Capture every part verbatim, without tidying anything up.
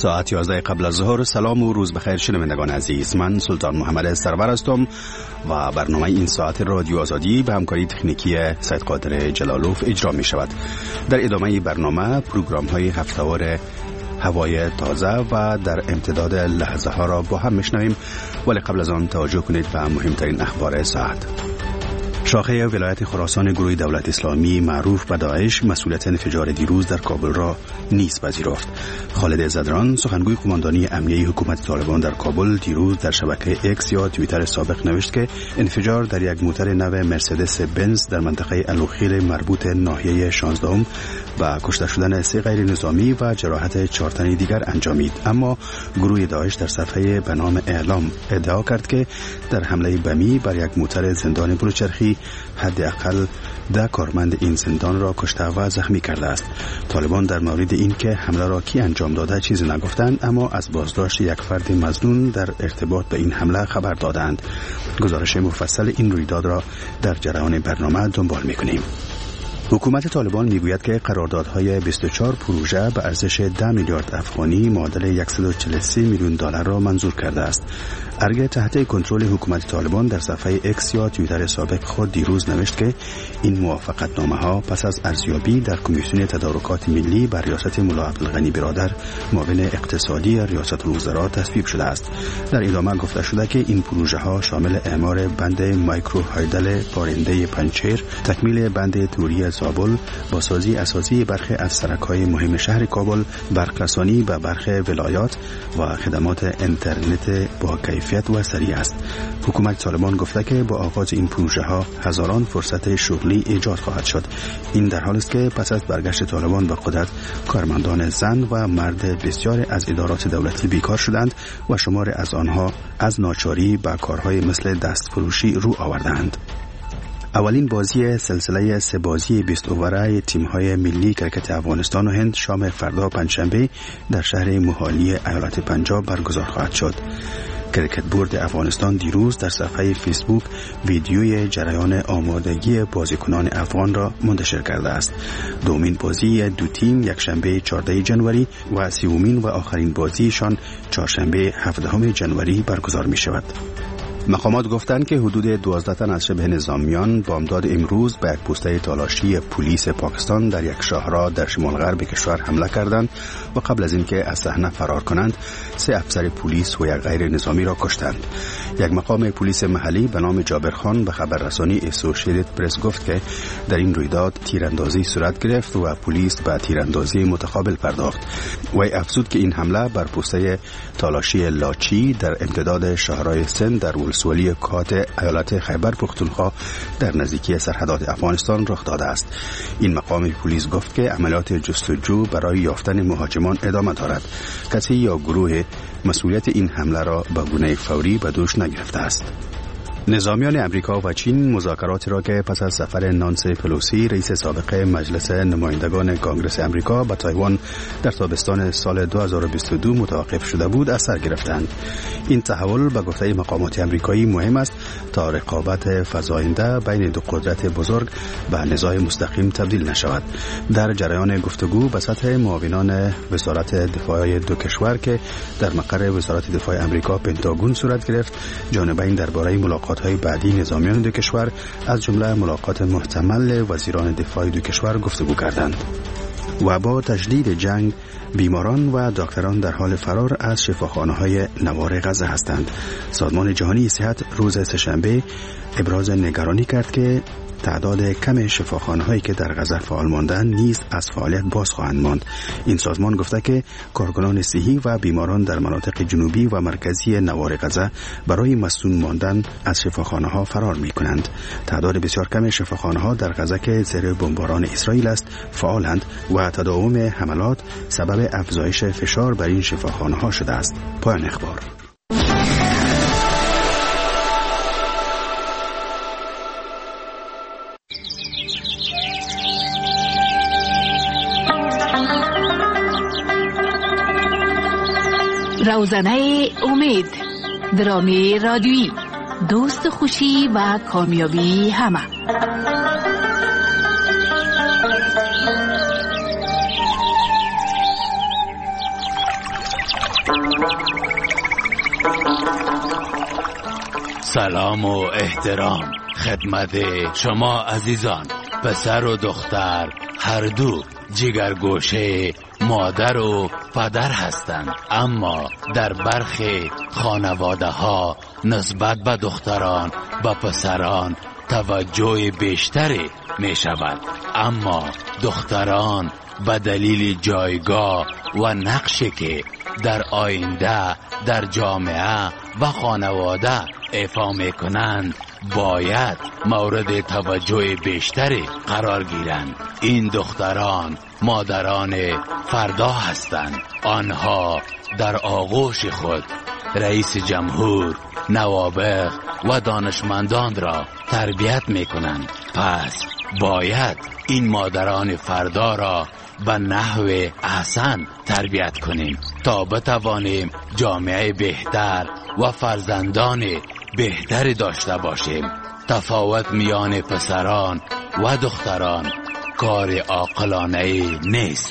ساعت یازده قبل از ظهر. سلام و روز بخیر شنوندگان عزیز، من سلطان محمد سرور هستم و برنامه این ساعت رادیو آزادی به همکاری تکنیکی سید قادر جلالوف اجرا می شود. در ادامه برنامه پروگرام های هفته‌وار هوای تازه و در امتداد لحظه ها را با هم میشنویم، ولی قبل از آن توجه کنید به مهمترین اخبار ساعت. شاخه ولایت خراسان گروه دولت اسلامی معروف به داعش مسئولیت انفجار دیروز در کابل را نیز پذیرفت. خالد زدران سخنگوی قماندانی امنیه حکومت طالبان در کابل دیروز در شبکه اکس یا توییتر سابق نوشت که انفجار در یک موتر نو مرسدس بنز در منطقه الوخیل مربوط ناحیه شانزدهم با کشته شدن سه غیر نظامی و جراحت چهار تن دیگر انجامید. اما گروه داعش در صفحه به نام اعلام ادعا کرد که در حمله بمی بر یک موتر زندان بلوچرخی حداقل ده کارمند این زندان را کشته و زخمی کرده است. طالبان در مورد این که حمله را کی انجام داده چیزی نگفتند، اما از بازداشت یک فرد مظنون در ارتباط به این حمله خبر دادند. گزارش مفصل این رویداد را در جریان برنامه دنبال می‌کنیم. حکومت طالبان میگوید که قراردادهای بیست و چهار پروژه به ارزش ده میلیارد افغانی معادل صد و چهل و سه میلیون دلار را منظور کرده است. ارگ تحت کنترل حکومت طالبان در صفحه اکس یا توییتر سابق خود دیروز نوشت که این موافقتنامه ها پس از ارزیابی در کمیسیون تدارکات ملی بر ریاست ملا عبدالغنی برادر معاون اقتصادی ریاست الوزراء تصویب شده است. در ادامه گفته شده که این پروژه ها شامل اعمار بند مایکرو هایدل پارنده پنچیر، تکمیل بند توری زابل، بازسازی اساسی برخی از سرک‌های مهم شهر کابل، برق‌رسانی به برخی ولایات و خدمات اینترنت با کیفیت و سریع است. حکومت طالبان گفته که با آغاز این پروژه ها هزاران فرصت شغلی ایجاد خواهد شد. این در حالی است که پس از برگشت طالبان به قدرت کارمندان زن و مرد بسیار از ادارات دولتی بیکار شدند و شمار از آنها از ناچاری به کارهای مثل دستفروشی رو آوردند. اولین بازی سلسله سه بازی بیست اووره تیم‌های ملی کرکت افغانستان و هند شام فردا پنجشنبه در شهر موهالی ایالت پنجاب برگزار خواهد شد. کرکت بورد افغانستان دیروز در صفحه فیسبوک ویدیوی جریان آمادگی بازیکنان افغان را منتشر کرده است. دومین بازی دو تیم یکشنبه چهاردهم ژانویه و سومین و آخرین بازیشان چهارشنبه هفدهم ژانویه برگزار می شود. مقامات گفتند که حدود دوازده تن از شبه نظامیان بامداد امروز به یک پوسته تالاشی پلیس پاکستان در یک شاهراه در شمال غرب کشور حمله کردند و قبل از اینکه از صحنه فرار کنند سه افسر پلیس و یک غیر نظامی را کشتند. یک مقام پلیس محلی به نام جابر خان به خبررسانی اسوسییتد پرس گفت که در این رویداد تیراندازی صورت گرفت و پلیس به تیراندازی متقابل پرداخت. وی افزود که این حمله بر پوسته تالاشی لاچی در امتداد شاهراه سند در ولسوالی کات ایالت خیبر پختونخوا در نزدیکی سرحدات افغانستان رخ داده است. این مقام پلیس گفت که عملیات جستجو برای یافتن مهاجمان ادامه دارد. کسی یا گروه مسئولیت این حمله را به گونه فوری به دوش نگرفته است. نظامیان امریکا و چین مذاکراتی را که پس از سفر نانسی پلوسی رئیس سابق مجلس نمایندگان کانگرس امریکا به تایوان در تابستان سال دو هزار و بیست و دو متوقف شده بود از سر گرفتند. این تحول به گفته مقامات امریکایی مهم است تا رقابت فزاینده بین دو قدرت بزرگ به نزاع مستقیم تبدیل نشود. در جریان گفتگو به سطح معاونان وزارت دفاع دو کشور که در مقر وزارت دفاع امریکا پنتاگون صورت گرفت، جانبین درباره ملاقات های بعدی نظامیان دو کشور از جمله ملاقات محتمل وزیران دفاع دو کشور گفتگو کردند. و با تجدید جنگ بیماران و دکتران در حال فرار از شفاخانه‌های نوار غزه هستند. سازمان جهانی صحت روز سه‌شنبه ابراز نگرانی کرد که تعداد کم شفاخانه‌هایی که در غزه فعال ماندند نیز از فعالیت باز خواهند ماند. این سازمان گفته که کارکنان صحی و بیماران در مناطق جنوبی و مرکزی نوار غزه برای مسئول ماندن از شفاخانه‌ها فرار می‌کنند. تعداد بسیار کم شفاخانه‌ها در غزه که زیر بمباران اسرائیل است فعالند و تداوم حملات سبب افزایش فشار بر این شفاخانه‌ها شده است. پایان اخبار. روزنه امید، درامی رادیویی، دوست خوشی و کامیابی همه. سلام و احترام خدمت شما عزیزان. پسر و دختر هر دو جگرگوشه مادر و پدر هستند، اما در برخی خانواده ها نسبت به دختران و پسران توجه بیشتری می شود، اما دختران به دلیل جایگاه و نقشی که در آینده در جامعه و خانواده ایفا می کنند باید مورد توجه بیشتری قرار گیرند. این دختران مادران فردا هستند. آنها در آغوش خود رئیس جمهور، نوابغ و دانشمندان را تربیت می کنند. پس باید این مادران فردا را به نحو احسن تربیت کنیم تا بتوانیم جامعه بهتر و فرزندان بهتری داشته باشیم. تفاوت میان پسران و دختران کار عاقلانه نیست.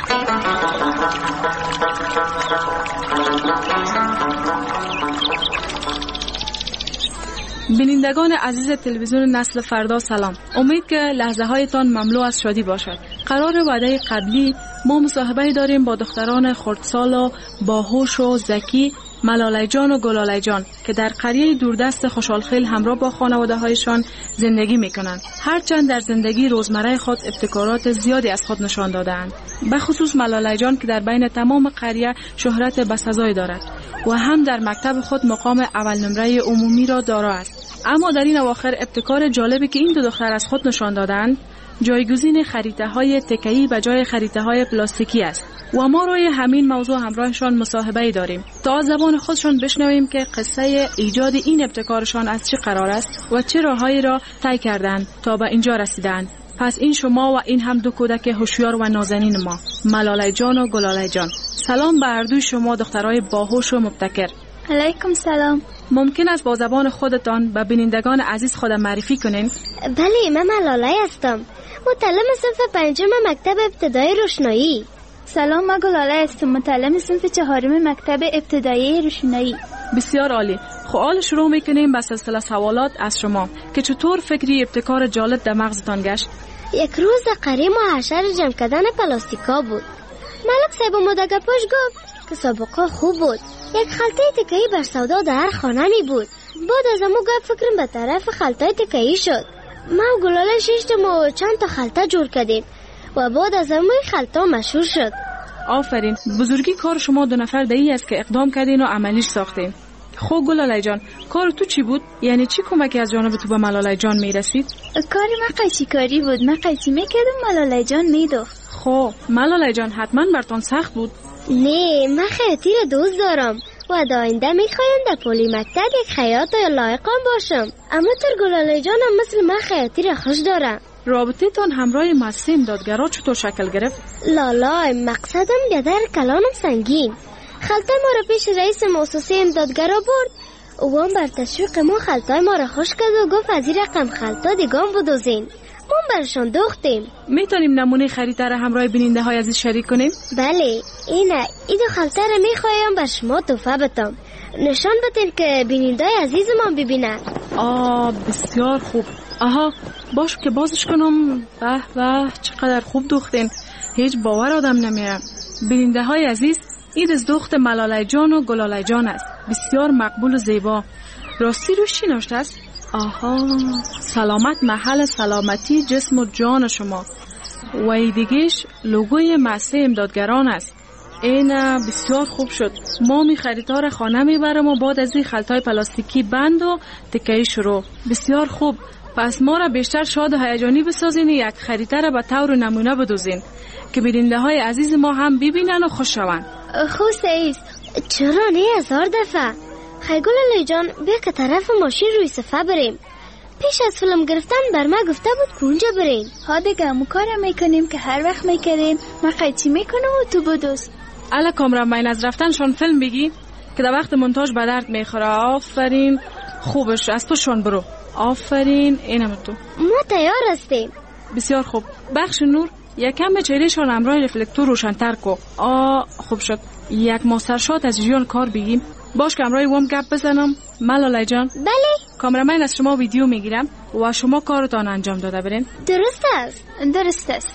بینندگان عزیز تلویزیون نسل فردا سلام. امید که لحظه هایتان مملو از شادی باشد. قرار وعده قبلی ما مصاحبه داریم با دختران خردسال و باهوش و ذکی ملاله جان و گلاله جان که در قریه دوردست خوشحالخیل همراه با خانواده هایشان زندگی می کنند. هرچند در زندگی روزمره خود ابتکارات زیادی از خود نشان دادند، به خصوص ملاله جان که در بین تمام قریه شهرت بسزایی دارد و هم در مکتب خود مقام اول نمره عمومی را دارا است. اما در این اواخر ابتکار جالبی که این دو دختر از خود نشان دادند جایگزین خریطه های تکه‌ای به جای خریطه های پلاستیکی است و ما روی همین موضوع همراهشان مصاحبه داریم تا از زبان خودشان بشنویم که قصه ایجاد این ابتکارشان از چه قرار است و چه راههایی را طی کردند تا به اینجا رسیدند. پس این شما و این هم دو کودک هوشیار و نازنین ما، ملاله جان و گلاله جان. سلام به هر دوی شما دخترای باهوش و مبتکر. علیکم سلام. ممکن است با زبان خودتان به بینندگان عزیز خود معرفی کنین؟ بله، من ملاله هستم، متعلم صنف پنجم مکتب ابتدایی روشنایی. سلام، من گلاله هستم، متعلم صنف چهارم مکتب ابتدایی روشنایی. بسیار عالی. خب حالا شروع میکنیم به سلسله سوالات از شما که چطور فکری ابتکار جالب در مغزتان گشت؟ یک روز قریه محشر جمع کردن پلاستیکا بود. ملک صاحب مدگپاش گفت که سابقه خوب بود. یک خلطه تکه‌ای بر سودا در خانه می بود. بعد از امو گپ فکرم به طرف خلطه تکه‌ای شد. ما و گلاله شیشتم و چند تا خلطه جور کردیم و بعد از امو خلطه مشهور شد. آفرین، بزرگی کار شما دو نفر دایی است که اقدام کردین و عملیش ساختین. خب گلاله جان، کار تو چی بود؟ یعنی چی کمکی از جانب تو به ملاله جان می رسید؟ کار من قیچی کاری بود. من قیچی میکردم، ملاله جان میدوخت. خب ملاله جان حتما برتون سخت بود. نه، من خیاطی رو دوست دارم و در آینده میخوایم در پلی مکتب یک خیاط لایقم باشم. اما تر گلاله جانم مثل من خیاطی رو خوش دارم. رابطه تان همراه مؤسسه امدادگرا چطور شکل گرفت؟ لالا، مقصدم بیادر کلانم سنگین. خلطه ما رو پیش رئیس مؤسسه امدادگرا برد و اون بر تشویق ما خلطه ما رو خوش کرد و گفت از این رقم خلطه دیگام بدوزین. ما برشان دوختیم. میتونیم نمونه خریطه را همراه بیننده های عزیز شریک کنیم؟ بله، اینه این دو خلطه را میخوایم بر شما توفه بتم. نشان بدین که بیننده های عزیز ما ببینن. آه بسیار خوب. آها باش که بازش کنم. به به چقدر خوب دوختین، هیچ باور آدم نمیره. بیننده های عزیز، این از دخت ملاله جان و گلاله جان است. بسیار مقبول و زیبا. راستی روش چی نوشته است؟ آها، سلامت محل سلامتی جسم و جان شما. و ای دیگهش لوگوی مؤسسه امدادگران است. این بسیار خوب شد. ما می خریدار خانه می برم و بعد از این خلطای پلاستیکی بند و تکه‌ای شروع. بسیار خوب. پس ما را بیشتر شاد و هیجانی بسازین، یک خریطه را به طور نمونه بدوزین که بیننده های عزیز ما هم ببینن و خوش شوند. خوش است. چرا نه هزار دفعه. خیگل جان بیا که طرف ماشین روی صفحه بریم. پیش از فیلم گرفتن بر ما گفته بود که اونجا بریم. ها دیگه همون کارم میکنیم که هر وقت میکردیم. من قیچی میکنم و تو بدوز. الا کامرامین از رفتنشون فیلم بگی که در وقت مونتاژ به درد میخوره. آفرین، خوبش از تو شون برو. آفرین، اینم تو. ما تیار هستیم. بسیار خوب. بخش نور یکم به چهرهشان همراه رفلکتور روشن‌تر کو. آ خوب شد. یک ماستر شات از جیان کار بگیم. باش که همراه وام گپ بزنم. ملاله جان. بله. کامرامن از شما ویدیو میگیرم و شما کارتان انجام داده برین. درست است. درست است.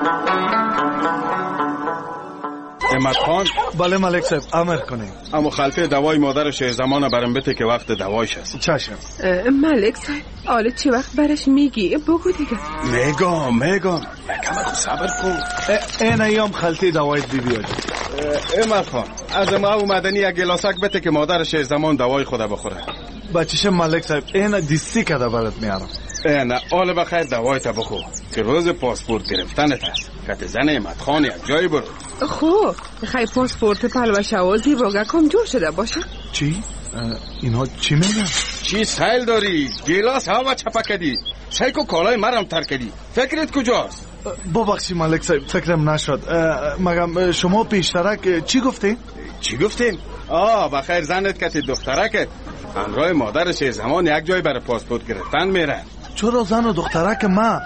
احمد خان. بله ملک صاحب امر کنیم. اما خلطه دوای مادر شه زمان برم بده که وقت دوایش هست. چشم. ملک صاحب حالا چی وقت برش میگی؟ بگو دیگه. میگم میگم یکم خود صبر کن. این ایام خلطه دوایت بی بیاد. احمد خان از ما اومدنی یک گلاسک بده که مادر شه زمان دوای خود بخوره. بچه‌ش ملک صاحب این دیستی کده برات میارم. نه حالا بخیر دوایت بخو که روز پاسپورت گرفتنت هست. کت زن احمد خان یک جایی برو. خب خیلی پاسپورت پلوشه و زیباگه کم جور شده باشه. چی؟ اینا چی میگن؟ چی سایل داری؟ گلاس هوا چپا کردی شیکو کالای مرم تر کردی. فکرت کجاست؟ ببخشی ملک صاحب فکرم نشد. مگم شما پیشترک چی گفتین؟ چی گفتین؟ آه بخیر زنت کتی دخترکت همراه مادرش زمان یک جای برای پاسپورت گرفتن میرن. چرا زن و دخترک ما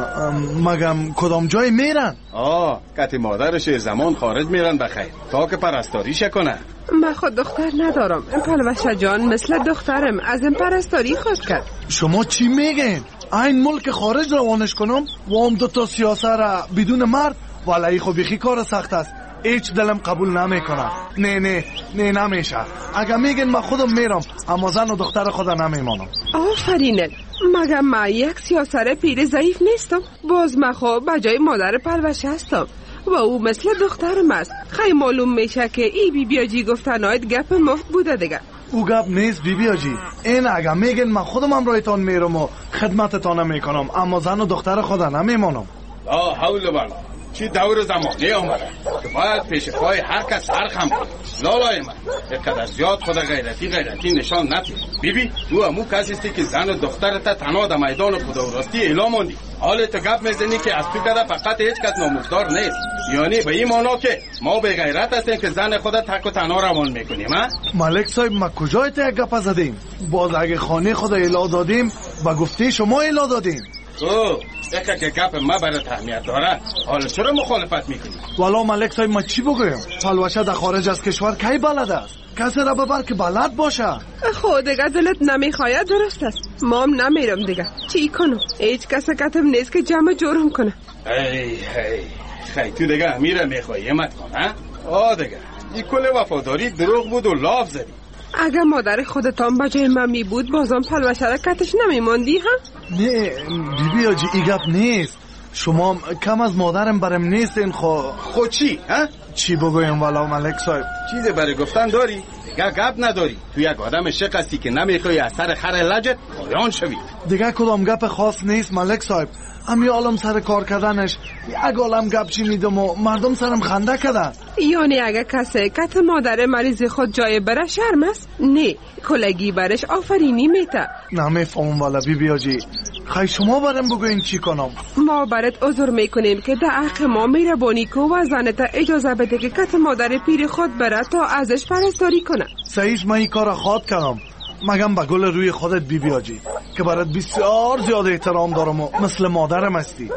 مگم کدام جای میرن؟ آه کتی مادرش زمان خارج میرن بخیر تا که پرستاریش کنه. من خود دختر ندارم. این پلوشه جان مثل دخترم از این پرستاری خود کرد. شما چی میگین؟ این ملک خارج روانش کنم و هم دو تا سیاسه را بدون مرد ولی خب بیخی کار سخت است. هیچ دلم قبول نمیکنه. نه نه نه نمیشه. اگه میگن من خودم میرم اما زن و دختر خدا نمیمانم. آفرینه. مگه من یک سیاسر پیر ضعیف نیستم. باز من خب بجای مادر پلوشه هستم و او مثل دخترم است. خیلی معلوم میشه که ای بی بی آجی گفتنایت گپ مفت بوده دیگه. او گپ نیست بی بی آجی. این اگه میگن من خودم هم رایتان میرم و خدمتتان میکنم اما زن و دختر خدا نمیمانم. آه حول بلا چی دور زمانی آمده که باید پیش پای هر کس هر خم کنه. لالای من یکدر زیاد خدا غیرتی غیرتی نشان نتید. بیبی تو همو کسیستی که زن و دخترت تنها در میدان خدا و راستی اعلام موندی. حال تو گپ میزنی که از تو کده فقط هیچ کس ناموزدار نیست. یعنی به این مانا که ما به غیرت هستیم که زن خدا تک و تنها روان میکنیم. ملک صاحب ما کجای تا یک گپ زدیم؟ باز اگه خانه خدا اعلام دادیم با گفته شما اعلام دادیم. او اگه که گپ ما برات اهمیت داره حالا چرا مخالفت میکنی؟ والا ملک صاحب ما چی بگویم؟ پلوشه در خارج از کشور کی بلد است؟ کسی را ببر که بلد باشه. خود دیگه دلت نمیخواید درست است. ما هم نمیرم دیگه. چی کنم؟ هیچ کس کتم نیست که جمع جورم کنه. ای ای خیلی تو دیگه میره میخوایی امت کن ها؟ آه دیگه این کل وفاداری دروغ بود و لاف زدی. اگه مادر خودتان بجای من می بود بازم پلوشه را کتش نمیماندی ها؟ نه بی بی آجی ای گپ نیست. شما کم از مادرم برم نیستین. خو خو چی ها؟ چی بگویم والا ملک صاحب؟ چیزی برای گفتن داری؟ دیگه گپ نداری. تو یک آدم شق هستی که نمیخوای از سر خر لجت پایان شوی. دیگه کدام گپ خاص نیست ملک صاحب. امی عالم سر کار کردنش یک عالم گپ چی میدم و مردم سرم خنده کردن. یعنی اگه کسی کت مادر مریض خود جای بره شرم است؟ نه کلگی برش آفرینی میته. نمیفهمم والا بی بی آجی. خیلی شما برم بگوین چی کنم؟ ما برات عذر میکنیم که در حق ما میربانی کو و زنت اجازه بده که کت مادر پیر خود بره تا ازش پرستاری کنه. صحیح من این کار خواد کردم. مگم با گل روی خودت بی بی آجی که برات بسیار زیاد احترام دارم و مثل مادرم هستی.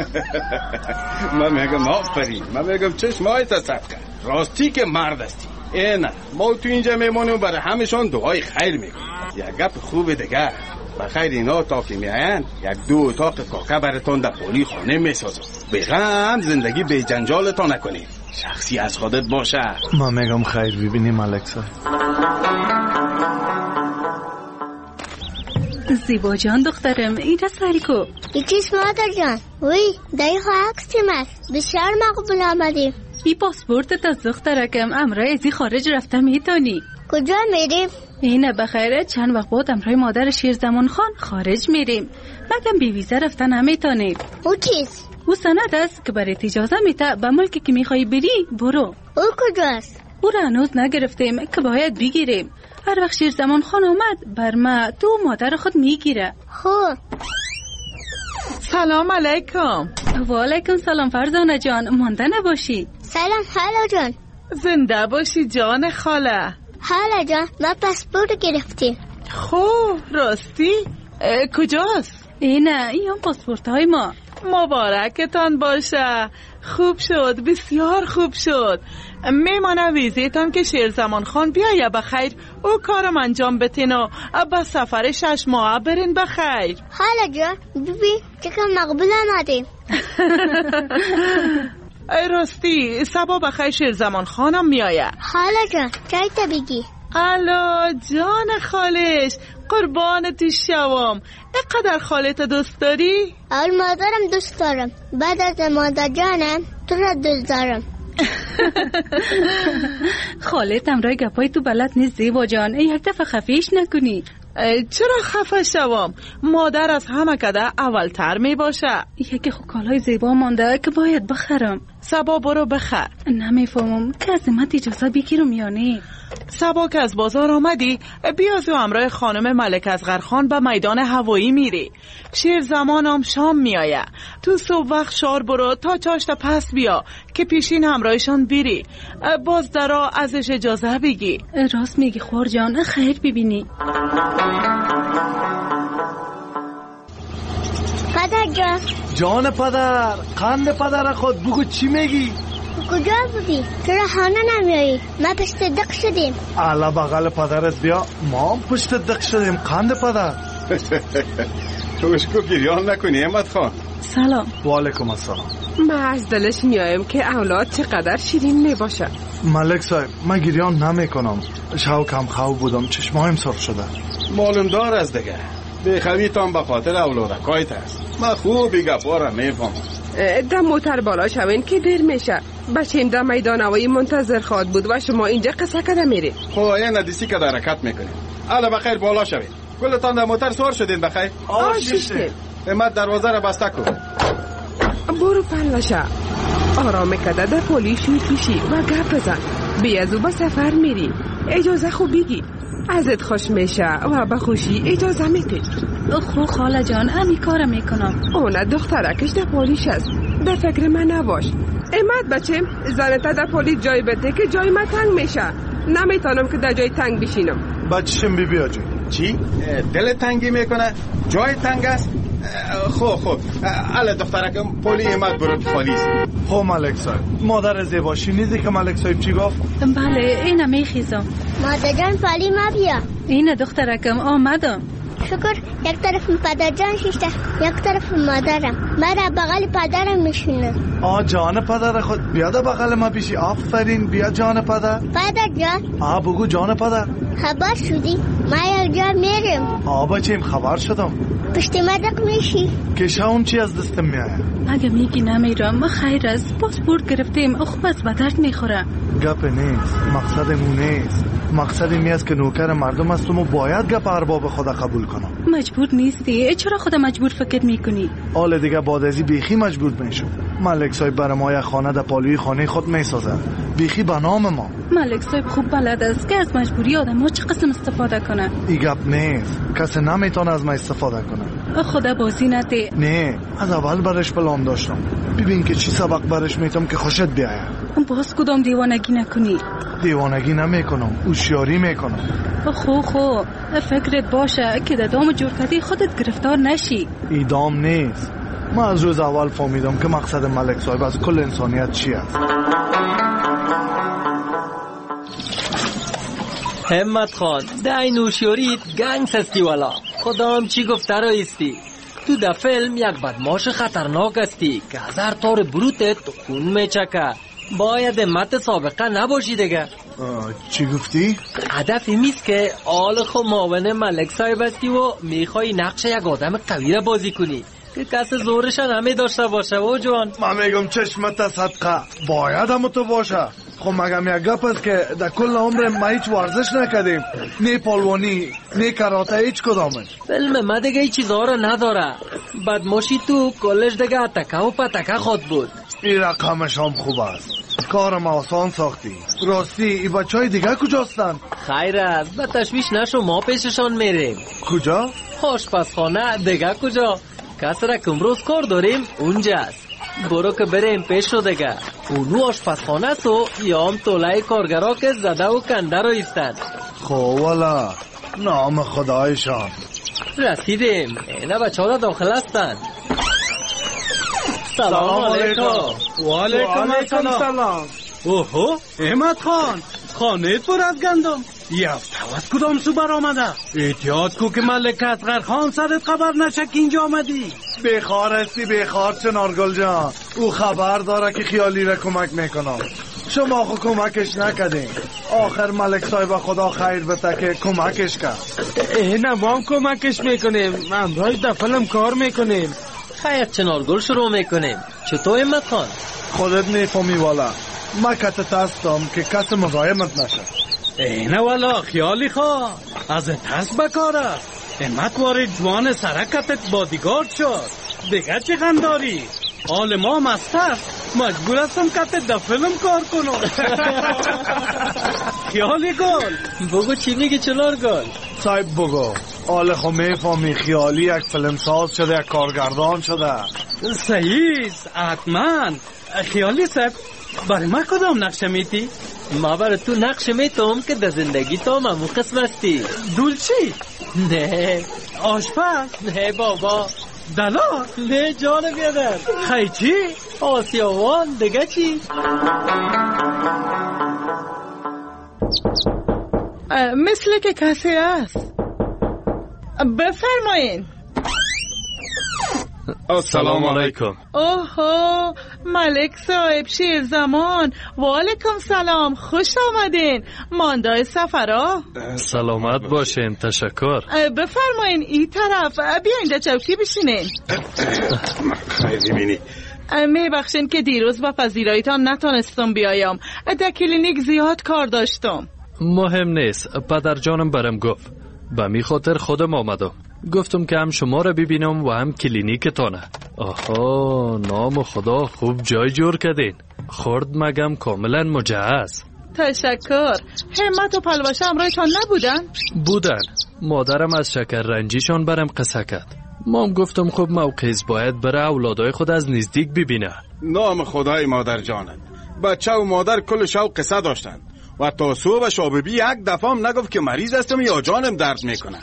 من میگم آفرین. من میگم چشمایت صفت کرد. راستی که مرد هستی. اینا ما تو اینجا میمونیم برای همشون دعای خیر میکنیم. یک گپ خوب دیگه بخیر اینا تا که میاین یک دو اتاق کاکا براتون در پولی خانه میسازم. به غم زندگی به جنجالتان نکنید. شخصی از خودت باشه. من میگم خیر ببینیم ملک صاحب. زیبا جان دخترم اینجا سری کو. ای چیز مادر جان؟ وی دایی خواه اکسیم است. بسیار مقبول آمدیم. ای پاسپورتت از دخترکم امرای ازی خارج رفته میتانی. کجا میریم؟ اینه بخیره چند وقت بعد امرای مادر شیر زمان خان خارج میریم. مگم بی ویزا رفته نمیتانیم. او چیز؟ او سند است که برای اجازه میته به ملکی که میخوای بری برو. او کجاست؟ او را هنوز نگرفتیم که باید بگیریم. هر وقت شیر زمان خان آمد بر ما تو مادر خود میگیره. خوب. سلام علیکم. و علیکم سلام فرزانه جان. مانده نباشی. سلام خاله جان. زنده باشی جان خاله. خاله جان ما پاسپورت گرفتیم. خوب راستی؟ کجاست؟ اینه این هم پاسپورت های ما. مبارکتان باشه. خوب شد، بسیار خوب شد. میمانه ویزیتان که شیرزمان خان بیایه بخیر او کارم انجام بتین و با سفر شش ماه برین بخیر. حالا جا بیبی چکم مقبول آمدیم. ای راستی سبا بخیر شیرزمان خانم میایه. حالا جان چای تا بگی. الا جان خالش، قربان تو شوام. اقدر خالت دوست داری؟ اول مادرم دوست دارم، بعد از مادر جانم تو را دوست دارم. خالت امرای گپای تو بلد نیست زیبا جان، یک دفعه خفیش نکنی. چرا خفه شوام؟ مادر از همه کده اولتر می باشه. یکی خو کالای زیبا مانده که باید بخرم. سبا برو بخر. نمیفهمم که از من اجازه بگیرم یا نه. سبا که از بازار آمدی بیاز و همراه خانم ملک اصغرخان به میدان هوایی میری. شیر زمانم شام میایه. تو صبح وقت شار برو تا چاشت پس بیا که پیشین همراهشان بیری. باز درا ازش اجازه بگی. راست میگی خور جان، خیر ببینی. پدر جان. جان پدر، قند پدر خود بگو چی میگی؟ کجا بودی؟ چرا خانه نمیایی؟ ما پشت دق شدیم. الا بغل پدرت بیا، ما پشت دق شدیم. قند پدر. توشکو گریان نکنی احمد خان. سلام. و علیکم السلام. ما از دلش میایم که اولاد چقدر شیرین میباشه. ملک صاحب من گریان نمیکنم، شاو کم خو بودم، چشمایم سرخ شده. معلوم دار از دیگه بخویتان به خاطر اولادکایت است. من خوبی گپا را میفهمم. دم موتر بالا شوین که دیر میشه. بچیم در میدان هوایی منتظر خواد بود و شما اینجا قصه کده میری. خب این ندیسی که در حرکت میکنیم. الا بخیر بالا شوین. کلتان در موتر سوار شدین بخیر؟ آشیشتیم. امت دروازه را بسته کن. برو پلوشه. آرام کده در پولیش میکشی و گپ بزن. بیازو با سفر میری. اجازه خوب بگی. ازت خوش میشه و به خوشی اجازه میتی. خو خاله جان امی کار میکنم. اونه دخترکش در پولیش است. در فکر من نباش. امت بچم زنتا در پولیس جای بده که جای من تنگ میشه. نمیتونم که در جای تنگ بشینم. بچشم بی بیا جی. چی؟ دل تنگی میکنه؟ جای تنگ است؟ خب خب اله دخترکم پولی امت برو پولیس. خب ملک صاحب مادر زیبا شنیدی که ملک صاحب چی گفت؟ بله اینه میخیزم. مادر جان پالی ما بیا. اینه دخترکم آمدم. شکر یک طرف پدر جان شیشته یک طرف مادرم. من را بغل پدرم میشونم. آه جان پدر خود بیا در بغل ما بیشی. آفرین بیا جان پدر. پدر جان. آه بگو جان پدر. خبر شدی؟ ما یک جا میرم. آه بچیم خبر شدم. پشت مدق میشی؟ که شاوم چی از دستم میآید؟ اگه میگی نمیرم خیر است. پاسپورت گرفتیم خوب از به درد میخوره. گپ نیست، مقصدمون نیست. مقصد این است که نوکر مردم هستم و باید گپ ارباب خدا قبول کنم. مجبور نیستی؟ چرا خدا مجبور فکر میکنی؟ حال دیگه بعد ازی بیخی مجبور میشم. ملک صاحب برای ما یک خانه در پالوی خانه خود میسازه، بیخی به نام ما. ملک صاحب خوب بلد است که از مجبوری آدم ها چه قسم استفاده کنه. ای گپ نیست، کسی نمیتونه از ما استفاده کنه. خدا بازی نده. نه از اول برش پلان داشتم. ببین که چی سبق برش میتم که خوشت بیاید. باز کدام دیوانگی نکنی؟ دیوانگی نمیکنم، هوشیاری میکنم. خو خو فکرت باشه که در دام جور کردی خودت گرفتار نشی. ای دام نیست. من از روز اول فهمیدم که مقصد ملک صاحب از کل انسانیت چی است. همت خان دای نوشیوریت گنگس استی والا. خدام چی گفته رایستی؟ تو در فیلم یک بدماش خطرناک استی که از هر طور بروتت خون میچکه. باید همت سابقه نباشی دیگه. چی گفتی؟ هدف میست که آل خو معاون ملک صاحب استی و میخوای نقش یک آدم قوی را بازی کنی که کس زورش نمی داشته باشه و جوان. من میگم چشمت صدقه باید هم تو باشه. خب مگم یک گپ است که در کل عمر ما هیچ ورزش نکردیم، نه پالوانی نه کراته، هیچ کدامش. فیلم ما دیگه هیچ چیزا را نداره. بدماشی تو کلش دیگه اتکه و پتکه خود بود. این رقمش هم خوب است. کارم آسان ساختی. راستی ای بچه های دیگه کجاستن؟ خیر است به تشویش نشو، ما پیششان میریم. کجا؟ آشپزخانه دیگه کجا؟ کس را که امروز کار داریم اونجاست. برو که بریم پیش رو دیگه. اونو آشپزخانه است و یا هم طولای کارگرها که زده و کنده رو ایستن. خب والا نام خدایشان. رسیدیم. اینه بچه ها داخل هستن. سلام علیکم. و علیکم سلام. اوهو احمد خان، خانه پر از گندم. یفت از کدام سو بر آمده؟ احتیاط کو که ملک اصغر خان سرت خبر نشه که اینجا آمدی. بخار هستی بخار چنارگل جان، او خبر داره که خیالی را کمک میکنم. شما خو کمکش نکدین. آخر ملک صاحب خدا خیر بده که کمکش کرد. نه ما هم کمکش میکنیم، امروز در فیلم کار میکنیم. خیر چنارگل شروع میکنیم. چطور احمد خان؟ خودت میفهمی والا، ما کتت هستم که کس مزاحمت نشه. نه والا خیالی خواه از ترس بکاره. احمد وارد جوان سرکتت بادیگارد شد. دیگه چی غنداری؟ حال ما مستر مجبور هستم کتت در فیلم کار کنم. خیالی گل بگو چی میگی چنارگل؟ صاحب بگو. حال خو میفهمی خیالی یک فیلم ساز شده، یک کارگردان شده. صحیح حتما. خیالی صاحب برای ما کدام نقشه میتی؟ ما برای تو نقشه میتم که در زندگی تو ممو قسم هستی. دولچی؟ نه. آشپز؟ نه بابا. دلار؟ نه جان بیادر. خیچی؟ آسیاوان. دیگه چی؟ مثل که کسی است. بفرمایین. السلام علیکم. اوهو ملک صاحب شیر زمان. و علیکم سلام، خوش آمدین. ماندای سفرا. سلامت باشین. تشکر. بفرمایین این طرف. بیاین در چوکی بشینین. خیلی بینی. میبخشین که دیروز با پذیراییتان نتونستم بیایم. در کلینیک زیاد کار داشتم. مهم نیست. پدر جانم برم گفت، به می خاطر خودم آمدم. گفتم که هم شما را ببینم و هم کلینیک تانه. آها نام خدا، خوب جای جور کردین. خورد مگم کاملا مجهز. تشکر. همت و پلوشه همراهتان نبودن؟ بودن. مادرم از شکر رنجیشان برم قصه کرد. مام گفتم خب موقعیز باید بره اولادای خود از نزدیک ببینه. نام خدای مادر جانت. بچه و مادر کل شب قصه داشتن و تا صبح شاببی یک دفعه هم نگفت که مریض هستم یا جانم درد میکنه.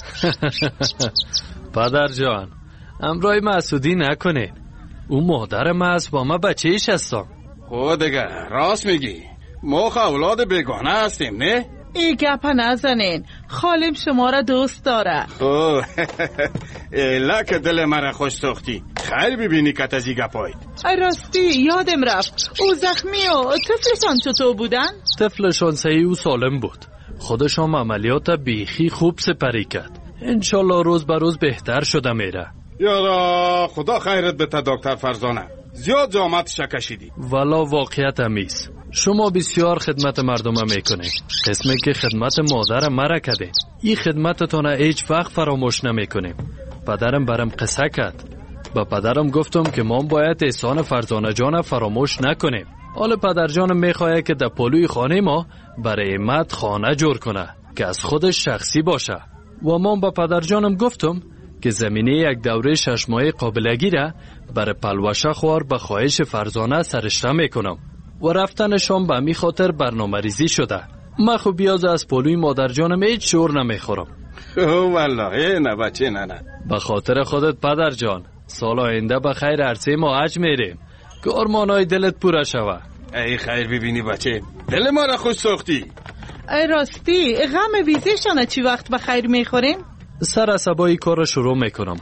پدر جان امرای مسعودی نکنین. اون مادرم است با ما بچه ایش هستم. خود دیگه راست میگی. ما اولاد بیگانه هستیم نه؟ ای گپا نزنین. خالم شما را دوست داره. اوه ایلا که دل مرا خوش ساختی. خیلی ببینی که تزی گپایید. راستی یادم رفت، او زخمی و طفلشان چطور بودن؟ طفلشان صحیح و سالم بود. خودشان عملیات بیخی خوب سپری کرد. انشالله روز به روز بهتر شده میره. یارا خدا خیرت بده دکتر فرزانه. زیاد زحمت کشیدی. والا واقعیت همیست. شما بسیار خدمت مردم میکنید. قسمی که خدمت مادر مرا کردین. این خدمتتون هیچ وقت فراموش نمیکنیم. پدرم برم قصه کرد. با پدرم گفتم که ما باید احسان فرزانه جان فراموش نکنیم. حالا پدر جانم میخواه که در پلوی خانه ما برای احمد خانه جور کنه که از خودش شخصی باشه. و ما با پدر جانم گفتم که زمینه یک دوره شش ماهه قابلگی را برای پلوشه خوار به خواهش فرزانه سرشته میکنم و رفتنشان به می خاطر برنامه ریزی شده. من خب بیاز از پلوی مادر جانم هیچ شور نمیخورم. والله نه بچه نه نه. به خاطر خودت پدر جان، سال آینده به خیر عرصه ما حج میریم که ارمانای دلت پوره شوه. ای خیر ببینی بچه، دل ما را خوش ساختی. ای راستی غم ویزشانه چی وقت به خیر میخوریم؟ سر عصبایی کار را شروع میکنم.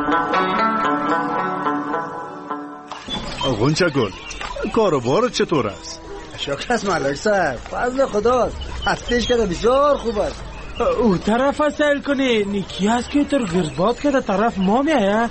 غنچه گل، کاروبار چطور است؟ شکر است ملک صاحب، فضل خداست. هستیش که بسیار خوب است. او طرف سیل کنی نیکی است که تر گرزباد که در طرف ما میایه.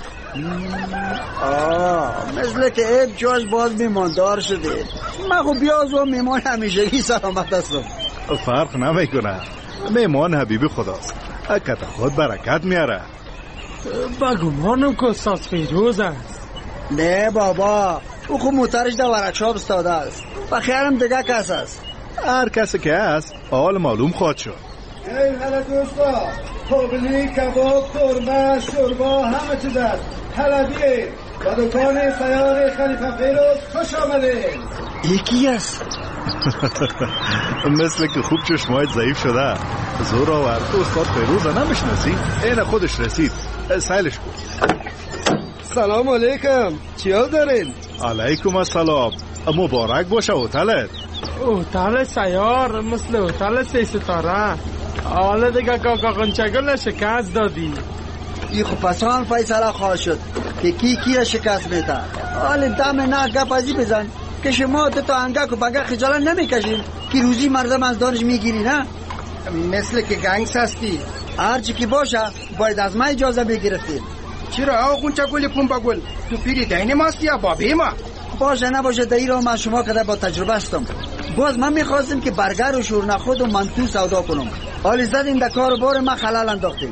آه مثل که عیب جاش باز میماندار شده. من خب بیاز و میمان همیشگی سلامت هستم. فرق نمیکنه، میمان حبیب خداست. اکت خود برکت میاره. بگمانم که استاد فیروز است. نه بابا، او خب موترش در ورکشاپ استاده است. و خیرم دیگه کس است. هر کسی که است حال معلوم خواهد شد. ای هلا دوستا، پاگلی، کباب، قرمه، شوربا، همه چیز است. حلبیه و دکان سیار خلیفه فیروز خوش آمده. یکی است. مثل که خوب چشمایت ضعیف شده. زور آورد. استاد فیروز نمیشناسی؟ این خودش رسید. سیلش بود. سلام علیکم، چیا دارین؟ علیکم السلام، مبارک باشه هتلت. هتل سیار مثل هتل سه ستاره. حالا دیگه کاکا غنچگل شکست دادی. ای خب پسان فیصله خواهد شد که کی کی را شکست میده. حالا دم نه گپ ازی بزن که شما دو تا انگک و بگه خجالت نمیکشین که روزی مردم از دانش میگیری نه؟ مثل که گنگس هستی. هرچی که باشه باید از ما اجازه بگیرفتیم. چرا آقا غنچگل پنبه گل؟ تو پیری دین ماستی یا بابی ما؟ باشه نباشه دایی را من شما کده با تجربه هستم. باز من میخواستم که برگر و شورنخود و منتو سودا کنم. حالی زدیم در کار بار ما خلال انداختیم.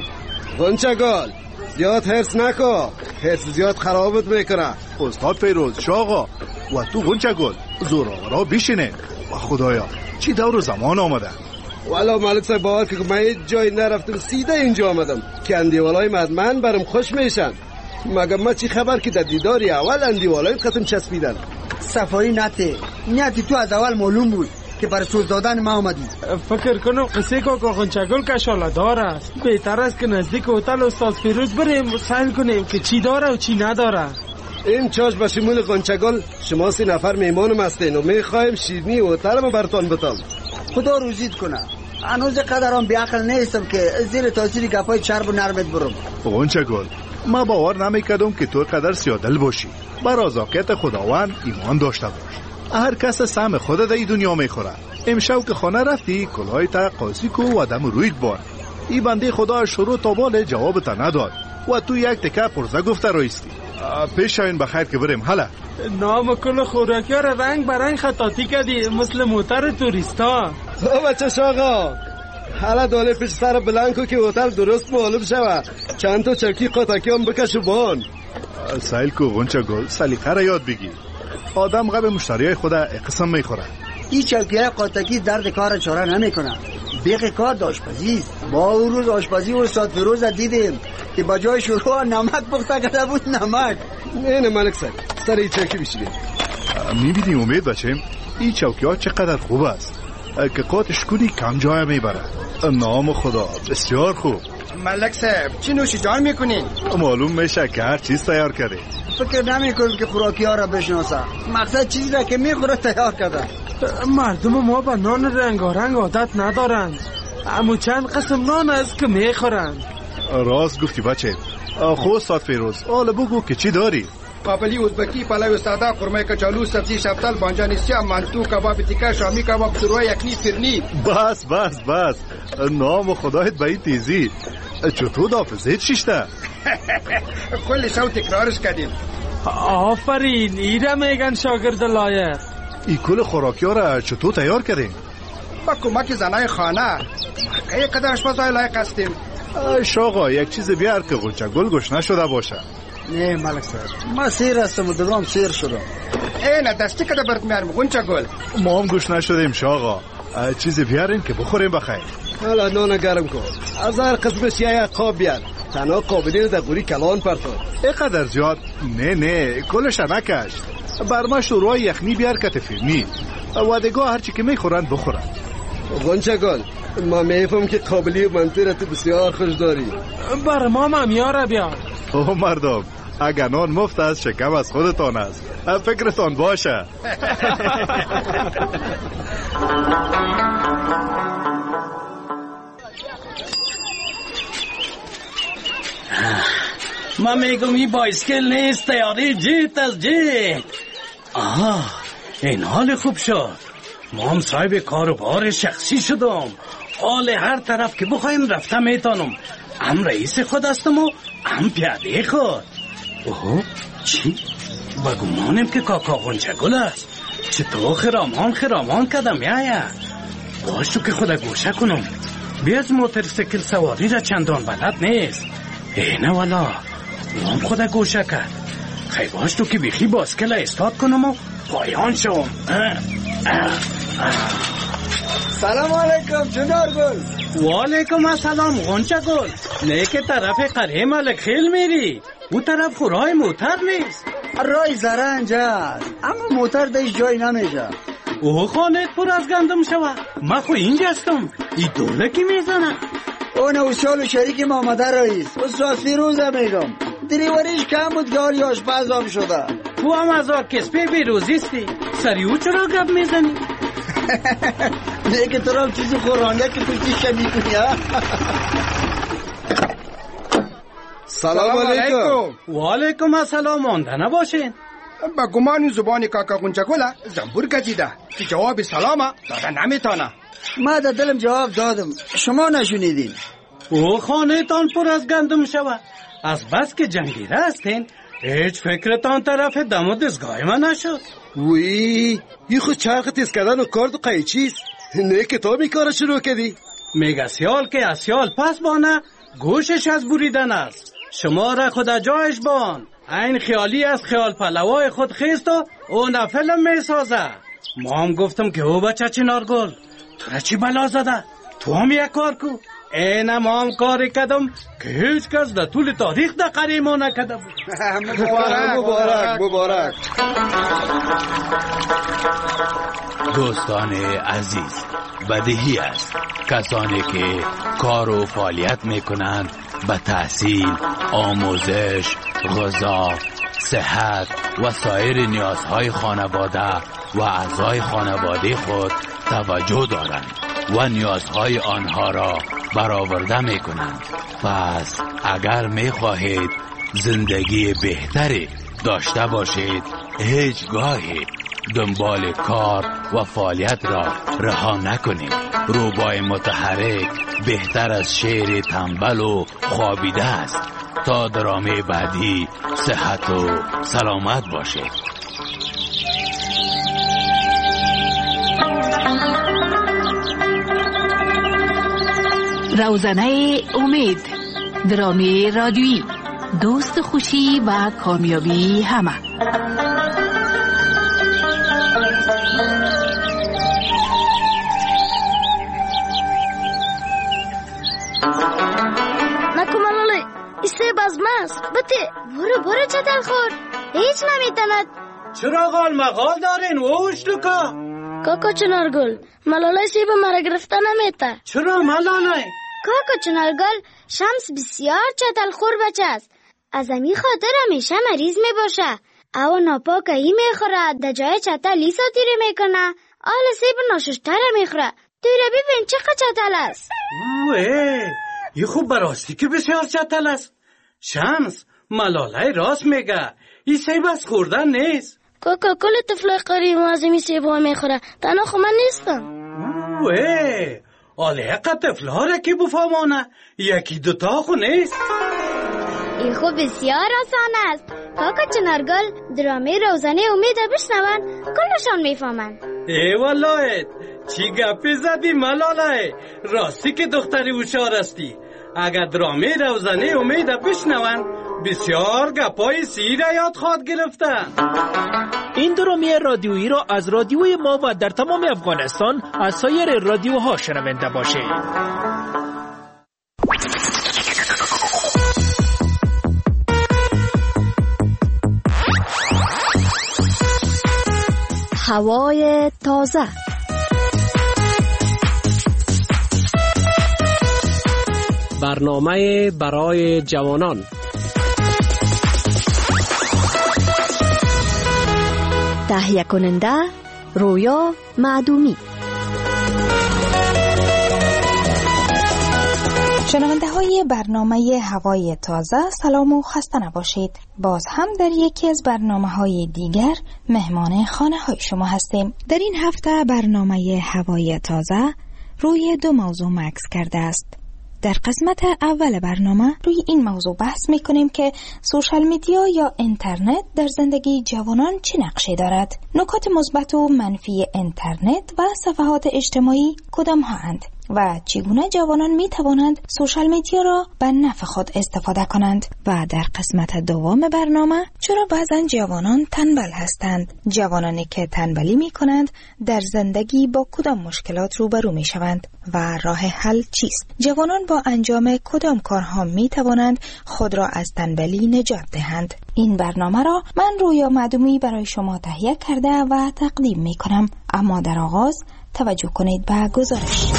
غنچگل زیاد حرص نکن، حرص زیاد خرابت میکنه. استاد فیروز شاقا و تو غنچگل زورآورا بشینه و خدایا چی دور زمان آمده. والا ملک صاحب باور که من هیچ جایی نرفتم، سیده اینجا آمدم که اندیوالای مدمن برم خوش میشن. مگه ما چی خبر که در دیداری اول اندیوالای ختم چسبیدن؟ صفایی نته نیتی تو از اول معلوم بود که برای سوز دادن ما آمدی. فکر کنم قصه که غنچگل کشاله دار است. بهتر است که نزدیک هتل استاد فیروز بریم سائل کنیم که چی داره و چی نداره. این چاش به شمول غنچگل شما سه نفر میمانم هستین و میخوایم شیرینی هتل ما براتون بتم. خدا روزیت کنه. هنوز قدرم بیعقل نیستم که زیر تاثیر گپای چرب و نرمت برم. غنچگل ما باور نمیکردم که تو قدر سیادل باشی. بر رضاکت خداوند ایمان داشته باش. هر کس سهم خود در دنیا میخوره. امشب که خانه رفتی کلاه تا قاسی کو و دم رویت بار. این بنده خدا شروع تا بال جواب تا نداد و تو یک تکه پرزه گفته رایستی. پیش شاین بخیر که بریم. حالا نام کل خوراکی را رنگ برنگ خطاطی کردی مثل موتر توریستا. او بچه شاقا حالا دوله پیش سر بلنکو که هتل درست معلوم شوه. چند تا چکی قطعی هم بکشو بان. سایل کو غنچگل سلیقه را یاد بگی. آدم قبل مشتریای خود قسم میخوره. این چوکیه قاطکی درد کار چاره نمیکنه. بیخ کار آشپزی است. ما اون روز آشپزی و استاد فیروز دیدیم که با جای شروع نمک پخته کرده بود. نمک نه نه ملک صاحب سر این چوکی بشینیم. میبینیم امید بچیم این چوکی ها چقدر خوب است که قاطش کنی کم جای میبره. نام خدا بسیار خوب. ملک صاحب چی نوشی جان میکنین؟ معلوم میشه که هر چیز تیار کرده. فکر نمی کنم که خوراکی ها را بشناسه. مقصد چیزی را که میخوره تیار کرده. مردم ما به نان رنگارنگ عادت ندارند، اما چند قسم نان است که میخورند. راست گفتی بچه. خود استاد فیروز حالا بگو که چی داری؟ قابلی ازبکی پلو ساده قرمه کچالو سبزی شفتل بانجان سیاه منتو کباب تیکه شامی کباب شروع یکنی فرنی. بس بس بس نام خدایت به این تیزی. چطور دافزه چیشته؟ کل شو تکرارش کردیم. آفرین ایره میگن شاگرد لایق. ای کل خوراکی ها را چطور تیار کردیم؟ با کمک زنای خانه. یک قدر اشپزهای لایق هستیم. شاقا یک چیز بیار که غنچگل گوش نشده باشه. نه ملک صاحب ما سیر هستم و دوام سیر شدم. اینه دستی کده برد میارم غنچگل. ما هم گوش نشدیم شاقا. چیز بیارین که بخوریم بخیر. حالا نان گرم کن. از هر قسمش یک قاب بیار. تنها قابلی در قوری کلان پرتون. اینقدر زیاد؟ نه نه کلش نکش. بر ما شروع یخنی بیار که تفیرنی و دیگه هرچی که میخورن بخورن. غنچگل ما میفهم که قابلی و منطقت بسیار خوش داری. بر ما ممیاره بیار. اوه مردم اگر نان مفت است شکم از خودتان است. فکرتان باشه. من میگم این بایسکل نیست، تیاری جیت از جیت. آه این حال خوب شد. ما هم صاحب کاروبار شخصی شدم. حال هر طرف که بخوایم رفته میتونم. هم رئیس خود هستم و هم پیاده خود. اوه چی؟ بگو مانم که کاکا غنچگل است. چطور خرامان خرامان کدم میاید. باشو که خدا گوشه کنم. بیاز موترسیکل سواری را چندان بلد نیست. اینه والا هم خدا گوشه کرد. خیلی باش تو که بیخی باسکل استاد کنم و پایان شوم. سلام علیکم چنار گل. و علیکم السلام غنچگل. نه که طرف قره ملک خیل میری. او طرف خورای موتر نیست. رای زرنج است اما موتر دیش جای نمیشه. اوه خانت پر از گندم شوه. من خو اینجا هستم. ای دوله کی میزنه. اون اوسیال و شریک ما آمده رئیس استاد فیروز میگم. دلیوریش کم بود که آری آشپز هم شده. تو هم از آرکسپی بیروزیستی سری او چرا گپ میزنی؟ نه که تو را چیزی خورانده که پشتیش میکنی ها. سلام علیکم. و علیکم السلام. مانده نباشین. با گمان زبان کاکا گونچکولا زنبور گزیده که جواب سلامه داده نمیتانه. ما در دلم جواب دادم، شما نشونیدین. او خانه تان پر از گندم شود. از بس که جنگیره هستین هیچ فکرتان طرف دم و دستگاه من نشد. وی این خود چرخ تیز کردن و کارد و قیچیست. نه که تو می کار شروع کردی. میگه سیال که از سیال پس بانه گوشش از بریدن است. شما را خدا جایش بان. این خیالی از خیال پلوای خود خیست و اون فیلم می سازه. ما هم گفتم که او بچه چنارگل تو را چی بلا زده؟ تو هم یک کار کو. این ما هم کاری کردم که هیچ کس در طول تاریخ در قریه ما نکده بود. مبارک مبارک مبارک. دوستان عزیز، بدیهی است کسانی که کار و فعالیت میکنند به تحصیل، آموزش، غذا، صحت و سایر نیازهای خانواده و اعضای خانواده خود توجه دارند و نیازهای آنها را برآورده میکنند. پس اگر میخواهید زندگی بهتری داشته باشید هیچگاهی دنبال کار و فعالیت را رها نکنید. روبای متحرک بهتر از شعر تنبل و خوابیده است. تا درامه بعدی صحت و سلامت باشید. روزنه امید، درامه رادیویی، دوست خوشی و کامیابی همه. نکو ملاله ایسه بازماست بطه برو برو چتل خور هیچ نمیتند. چرا غال مغال دارین ووش لکا؟ کاکا چنارگل ملاله سیب مرا گرفته نمیته. چرا ملاله؟ کاکا چنارگل شمس بسیار چتل خور بچه است. از امی خاطر همیشه مریض می باشه. او ناپاکه ای میخوره در جای چتل لیسا تیره میکنه. آل سیب ناششتره میخوره. تیره ببین چقدر چتل است. اوه یه خوب براستی که بسیار چتل است. شمس ملاله راست میگه. این سیب از خوردن نیست. کاکا کل طفل قریب از این سیب ها میخوره. تنها خو من نیستم. اوه آله اقا طفل ها را که بفهمانه یکی دوتا خو نیست. این خوب بسیار آسان است. کاکا چنارگل درامه روزنه امید بشنون کلشان میفهمن. ای والله چی گپی زدی ملاله. راستی که دختری هوشیار استی. اگر درامه روزنه امید بشنون بسیار گپای سیر یاد خواد گرفتن. این درامه رادیویی را از رادیوی ما و در تمام افغانستان از سایر رادیوها شنونده باشید. هوای تازه. برنامه برای جوانان. تهیه کننده رویا معدومی. شنونده های برنامه هوای تازه سلام و خسته نباشید. باز هم در یکی از برنامه های دیگر مهمان خانه های شما هستیم. در این هفته برنامه هوای تازه روی دو موضوع مکس کرده است. در قسمت اول برنامه روی این موضوع بحث میکنیم که سوشال میدیا یا اینترنت در زندگی جوانان چه نقشی دارد. نکات مثبت و منفی اینترنت و صفحات اجتماعی کدام هستند و چگونه جوانان می توانند سوشال میدیا را به نفع خود استفاده کنند. و در قسمت دوم برنامه چرا بعضا جوانان تنبل هستند. جوانانی که تنبلی می کنند در زندگی با کدام مشکلات روبرو می شوند و راه حل چیست. جوانان با انجام کدام کارها می توانند خود را از تنبلی نجات دهند. این برنامه را من رویا معدومی برای شما تهیه کرده و تقدیم می کنم. اما در آغاز توجه کنید به گزارش.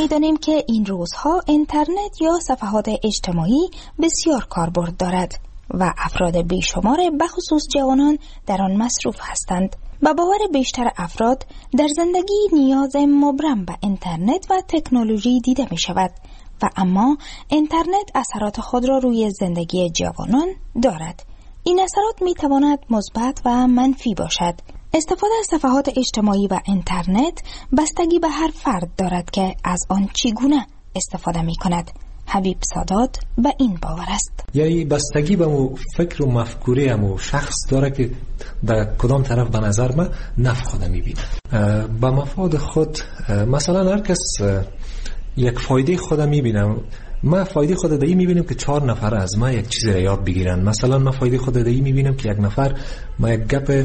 می‌دانیم که این روزها اینترنت یا صفحات اجتماعی بسیار کاربرد دارد و افراد بیشمار بخصوص جوانان در آن مصروف هستند. با باور بیشتر افراد در زندگی نیاز مبرم به اینترنت و تکنولوژی دیده می شود و اما اینترنت اثرات خود را روی زندگی جوانان دارد. این اثرات می تواند مثبت و منفی باشد. استفاده از صفحات اجتماعی و اینترنت بستگی به هر فرد دارد که از آن چگونه استفاده می کند. حبیب سادات به این باور است. یعنی بستگی به مو فکر و مفکوره مو شخص داره که در کدام طرف به نظر من نفع خود میبینه. به مفاد خود مثلا هر کس یک فایده خود میبینه. ما فایده خود دایی میبینیم که چهار نفر از ما یک چیز را یاد بگیرن. مثلا ما فایده خود دایی میبینیم که یک نفر ما یک گپ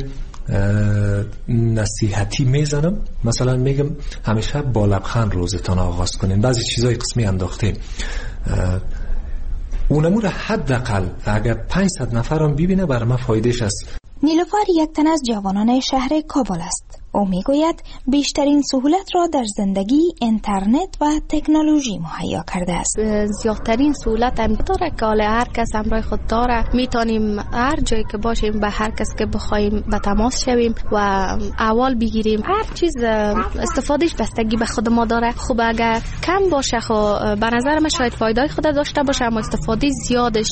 نصیحتی میزنم، مثلا میگم همیشه با لبخند روزتان آغاز کنین، بعضی چیزای قسمی انداختیم اونمو را حداقل اگر پانصد نفرم ببینه بر ما فایدهش است. نیلوفر یک تن از جوانان شهر کابل است. او میگوید بیشترین سهولت را در زندگی اینترنت و تکنولوژی مهیا کرده است. زیادترین سهولت هم داره که حالا هر کس همراه خود داره، میتونیم هر جایی که باشیم به هر کس که بخوایم به تماس شویم و احوال بگیریم. هر چیز استفادهش بستگی به خود ما داره. خب اگر کم باشه خب به نظر من شاید فایده خود داشته باشه، اما استفاده زیادش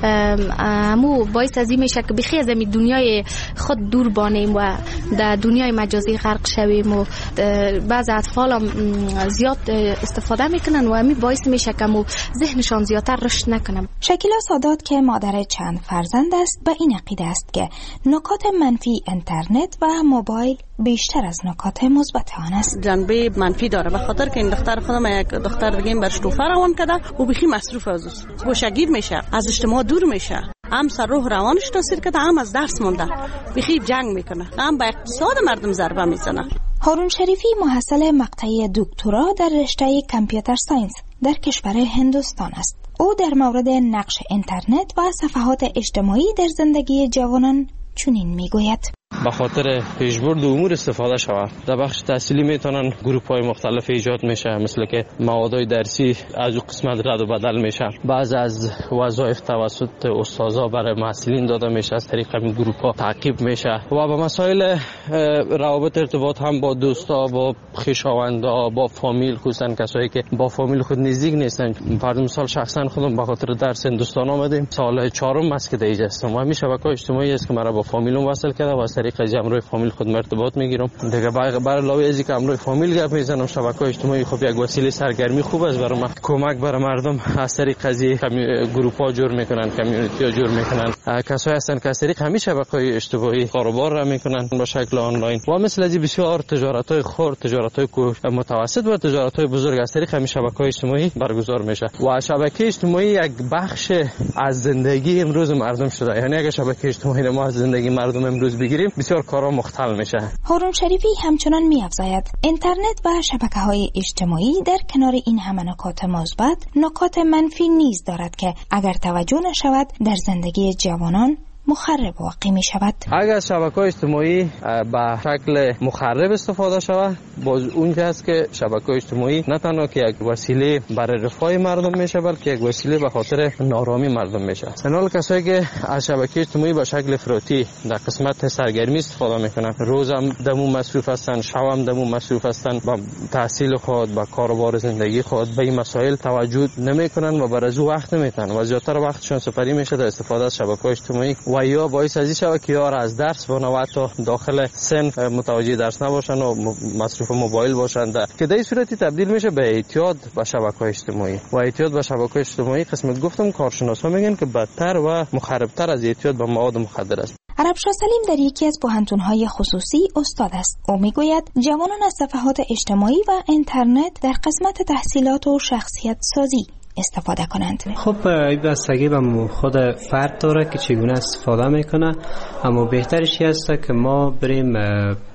امو باعث از این میشه که بخی از این دنیای خود دور بانیم و در دنیای مجازی غرق شویم و بعض اطفال هم زیاد استفاده میکنن و همین باعث میشه که مو ذهنشان زیادتر رشد نکنه. شکیلا سادات که مادر چند فرزند است به این عقیده است که نکات منفی اینترنت و موبایل بیشتر از نکات مثبت آن است. جنبه منفی داره به خاطر که این دختر خودم یک دختر دیگه برش توفه روان کرده و بخی مصروف از اوست، گوشگیر میشه، از اجتماع دور میشه، هم سر روح روانش تاثیر کرده، هم از درس مونده، بخی جنگ میکنه، هم به اقتصاد مردم ضربه میزنه. هارون شریفی محصل مقطع دکترا در رشته کامپیوتر ساینس در کشور هندوستان است. او در مورد نقش اینترنت و صفحات اجتماعی در زندگی جوانان چنین میگوید: به خاطر پیشبرد امور استفاده شود. در بخش تحصیلی میتونن گروپ های مختلف ایجاد میشه، مثل که موادهای درسی از اون قسمت رد و بدل میشه، بعض از وظایف توسط استادا برای محصلین داده میشه، از طریق همین گروپ ها تعقیب میشه و به مسائل روابط ارتباط هم با دوستا، با خویشاوندا، با فامیل، خصوصا کسایی که با فامیل خود نزدیک نیستن. فرض مثال شخصا خودم به خاطر درس هندوستان آمدیم، سال چهارم است که دیگه هستم و همین شبکه‌های اجتماعی است که مرا با فامیلم وصل کرده و از طریق امروی فامیل خود ارتباط میگیرم. دیگه برای علاوه از اینکه امروی فامیل گپ میزنم، شبکه‌های اجتماعی خب یک وسیله سرگرمی خوب است برای من. کمک برای مردم از طریق قضیه گروپ‌ها جور میکنن، کامیونیتی‌ها جور میکنن. کسایی هستن که از طریق همین شبکه‌های اجتماعی کاروبار را میکنن با شکل آنلاین و مثل از بسیار تجارت‌های خرد، تجارت‌های متوسط و تجارت‌های بزرگ از طریق همین شبکه‌های اجتماعی برگزار میشه و شبکه اجتماعی یک بخش از زندگی امروز مردم شده. یعنی اگه شبکه اجتماعی ما از زندگی مردم امروز بگیریم بسیار کارا مختل میشه. هارون شریفی همچنان می‌افزاید اینترنت و شبکه‌های اجتماعی در کنار این همه نکات مثبت، نکات منفی نیز دارد که اگر توجه نشود در زندگی جوانان مخرب واقع می شود. اگر شبکه‌های اجتماعی به شکل مخرب استفاده شود، باز اون است که شبکه‌های اجتماعی نه تنها که یک وسیله برای رفاه مردم میشه، بلکه یک وسیله به خاطر نارامی مردم میشه. حالا کسایی که از شبکه اجتماعی به شکل افراطی در قسمت سرگرمی استفاده میکنن، روز هم دمو مصروف هستن، شب هم دمو مصروف هستن، با تحصیل خود، با کاروبار زندگی خود به این مسائل توجه نمیکنن و بر از او وقت نمیتن و زیادتر وقتشون سپری میشه در استفاده از شبکه‌های اجتماعی و یا باعث از این شود که یار از درس و نوعات داخل سن متوجه درس نباشن و مصروف موبایل باشن، که در این صورتی تبدیل میشه به اعتیاد به شبکه‌های اجتماعی و اعتیاد به شبکه‌های اجتماعی قسمت گفتم کارشناسا میگن که بدتر و مخربتر از اعتیاد به مواد مخدر است. عربشاه سلیم در یکی از پوهنتون‌های خصوصی استاد است. او میگوید جوانان از صفحات اجتماعی و اینترنت در قسمت تحصیلات و شخصیت سازی استفاده کنند. خب این بستگی به خود فرد داره که چگونه استفاده میکنه، اما بهترش هست که ما بریم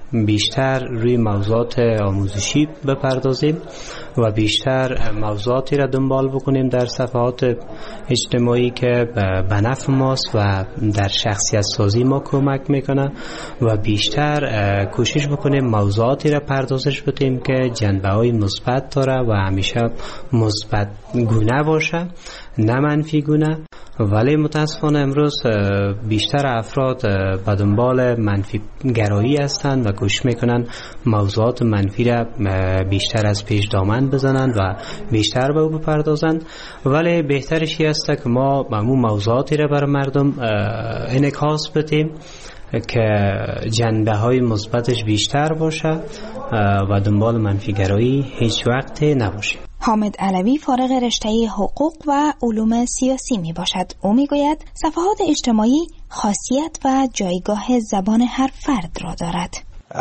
بیشتر روی موضوعات آموزشی بپردازیم و بیشتر موضوعاتی را دنبال بکنیم در صفحات اجتماعی که به نفع ماست و در شخصیت سازی ما کمک میکنه و بیشتر کوشش بکنیم موضوعاتی را پردازش بدیم که جنبه های مثبت داره و همیشه مثبت گونه باشه، نه منفی گونه. ولی متاسفانه امروز بیشتر افراد به دنبال منفی گرایی هستند و کوشش میکنن موضوعات منفی را بیشتر از پیش دامن بزنند و بیشتر به او بپردازند. ولی بهترش است که ما همون موضوعاتی را بر مردم انعکاس بدیم که جنبه های مثبتش بیشتر باشه و دنبال منفی گرایی هیچ وقت نباشه. حامد علوی فارغ رشته حقوق و علوم سیاسی می باشد. او می گوید صفحات اجتماعی خاصیت و جایگاه زبان هر فرد را دارد.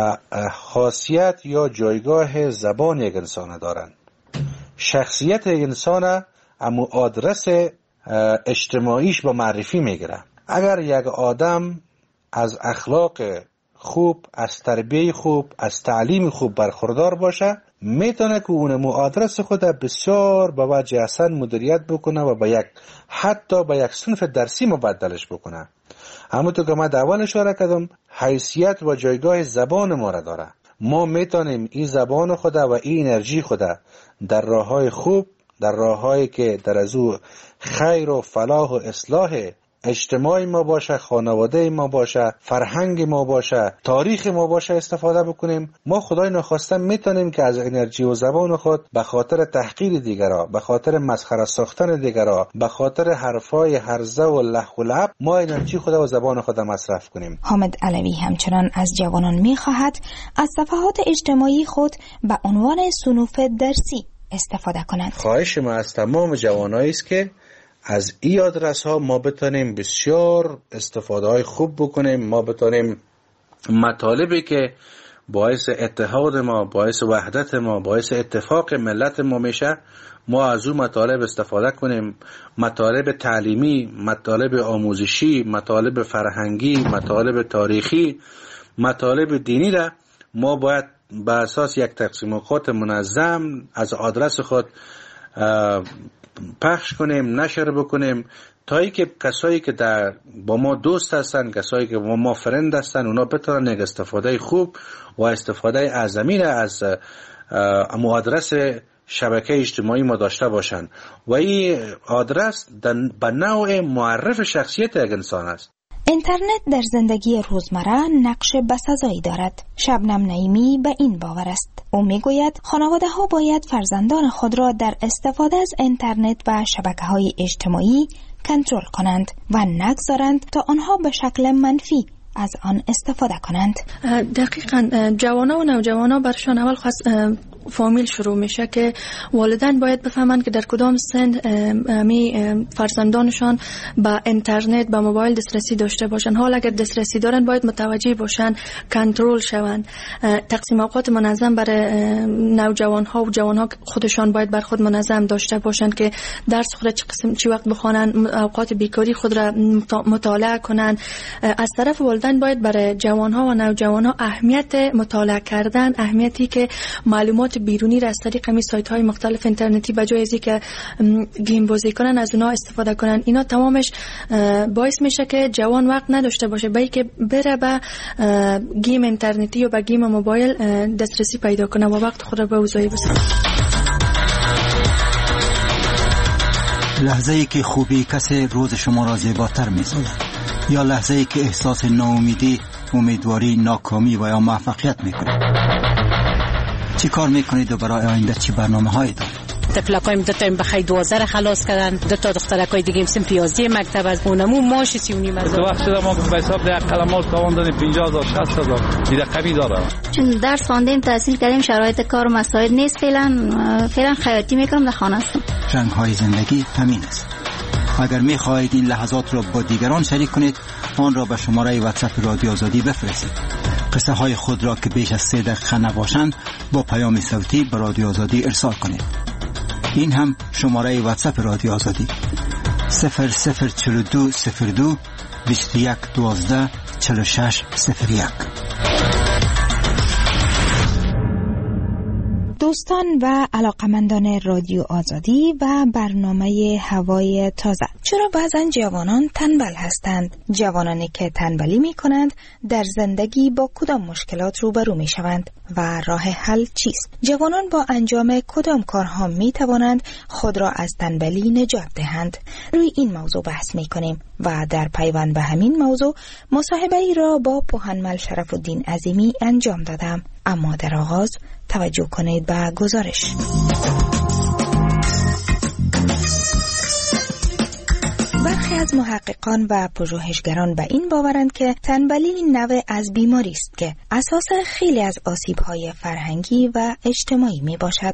خاصیت یا جایگاه زبان یک انسان دارند. شخصیت انسان امو آدرس اجتماعیش با معرفی میگیره. اگر یک آدم از اخلاق خوب، از تربیه خوب، از تعلیم خوب برخوردار باشه، میتونه که اونمو آدرس خود بسیار با وجه احسن مدیریت بکنه و با یک حتی با یک صنف درسی مبدلش بکنه. همونطور که من در اول اشاره کردم، حیثیت و جایگاه زبان ما را داره. ما میتونیم این زبان خود و این انرژی خود در راههای خوب، در راههایی که در از او خیر و فلاح و اصلاح اجتماعی ما باشه، خانواده ما باشه، فرهنگ ما باشه، تاریخ ما باشه استفاده بکنیم. ما خدای نخواسته میتونیم که از انرژی و زبان خود به خاطر تحقیر دیگرها، به خاطر مسخره ساختن دیگرها، به خاطر حرفای هرزه و لح و لعب ما انرژی خود و زبان خود مصرف کنیم. حامد علوی همچنان از جوانان میخواهد از صفحات اجتماعی خود به عنوان صنوف درسی استفاده کنند. خواهش ما از تمام جوانایی است که از این آدرس ها ما بتونیم بسیار استفاده های خوب بکنیم. ما بتونیم مطالبی که باعث اتحاد ما، باعث وحدت ما، باعث اتفاق ملت ما میشه، ما از اون مطالب استفاده کنیم. مطالب تعلیمی، مطالب آموزشی، مطالب فرهنگی، مطالب تاریخی، مطالب دینی را ما باید به اساس یک تقسیم اوقات منظم از آدرس خود پخش کنیم، نشر بکنیم، تا ای که کسایی که در با ما دوست هستن، کسایی که با ما فرند هستن، اونا بتونن یک استفاده خوب و استفاده اعظمی را از امو آدرس شبکه اجتماعی ما داشته باشن و این آدرس به نوع معرف شخصیت یک انسان است. اینترنت در زندگی روزمره نقش بسزایی دارد. شبنم نعیمی به این باور است. او میگوید خانواده ها باید فرزندان خود را در استفاده از اینترنت و شبکه های اجتماعی کنترل کنند و نگذارند تا آنها به شکل منفی از آن استفاده کنند. دقیقاً جوانا و نوجوانا برشان اول خاص فامیل شروع میشه که والدین باید بفهمند که در کدام سن می فرزندانشان با اینترنت با موبایل دسترسی داشته باشن. حال اگر دسترسی دارن باید متوجه باشن، کنترل شوند. تقسیم اوقات منظم برای نوجوان ها و جوان ها خودشان باید بر خود منظم داشته باشند که درس خود چه قسم چه وقت بخوانند، اوقات بیکاری خود را مطالعه کنند. از طرف والدین باید برای جوان ها و نوجوان ها اهمیت مطالعه کردن، اهمیتی که معلومات بیرونی را از طریق می سایت های مختلف اینترنتی بجای از اینکه گیم بازی کنن از اونها استفاده کنن. اینا تمامش باعث میشه که جوان وقت نداشته باشه بلکه بره به گیم اینترنتی یا به گیم موبایل دسترسی پیدا کنه و وقت خود را به اوضاعی بسازه. لحظه ای که خوبی کسی روز شما را زیباتر می‌سازد یا لحظه ای که احساس ناامیدی، امیدواری، ناکامی و یا موفقیت می‌کنید. چی کار میکنید و برای آینده چی برنامه هایی دارید؟ تفلقایم دو تا بخای دوازده خلاص کردن، دو تا دخترکای دیگه سم پیازی مکتب از اونمو ماش سی و نیم از وقت شده ما به حساب ده کلمات کاوندن پنجاه هزار شصت هزار دیگه قوی داره. چون درس خواندیم تحصیل کردیم شرایط کار و مسائل نیست، فعلا فعلا خیاطی میکنم در خانه هستم. رنگ های زندگی همین است. اگر میخواهید این لحظات را با دیگران شریک کنید آن را به شماره واتساپ رادیو آزادی بفرستید. قصه های خود را که بیش از سه دقیقه نباشند با پیام صوتی به رادیو آزادی ارسال کنید. این هم شماره واتساپ رادیو آزادی صفر صفر چهل و دو صفر دو بیست و یک دوازده چهل و شش صفر یک. دوستان و علاقمندان رادیو آزادی و برنامه هوای تازه، چرا بعضا جوانان تنبل هستند؟ جوانانی که تنبلی می کنند در زندگی با کدام مشکلات روبرو می شوند و راه حل چیست؟ جوانان با انجام کدام کارها می توانند خود را از تنبلی نجات دهند؟ روی این موضوع بحث می کنیم و در پیوند به همین موضوع مصاحبه ای را با پوهنمل شرف الدین عظیمی انجام دادم. اما در آغاز توجه کنید به گزارش. برخی از محققان و پژوهشگران به این باورند که تنبلی نوع از بیماری است که اساس خیلی از آسیب‌های فرهنگی و اجتماعی می باشد.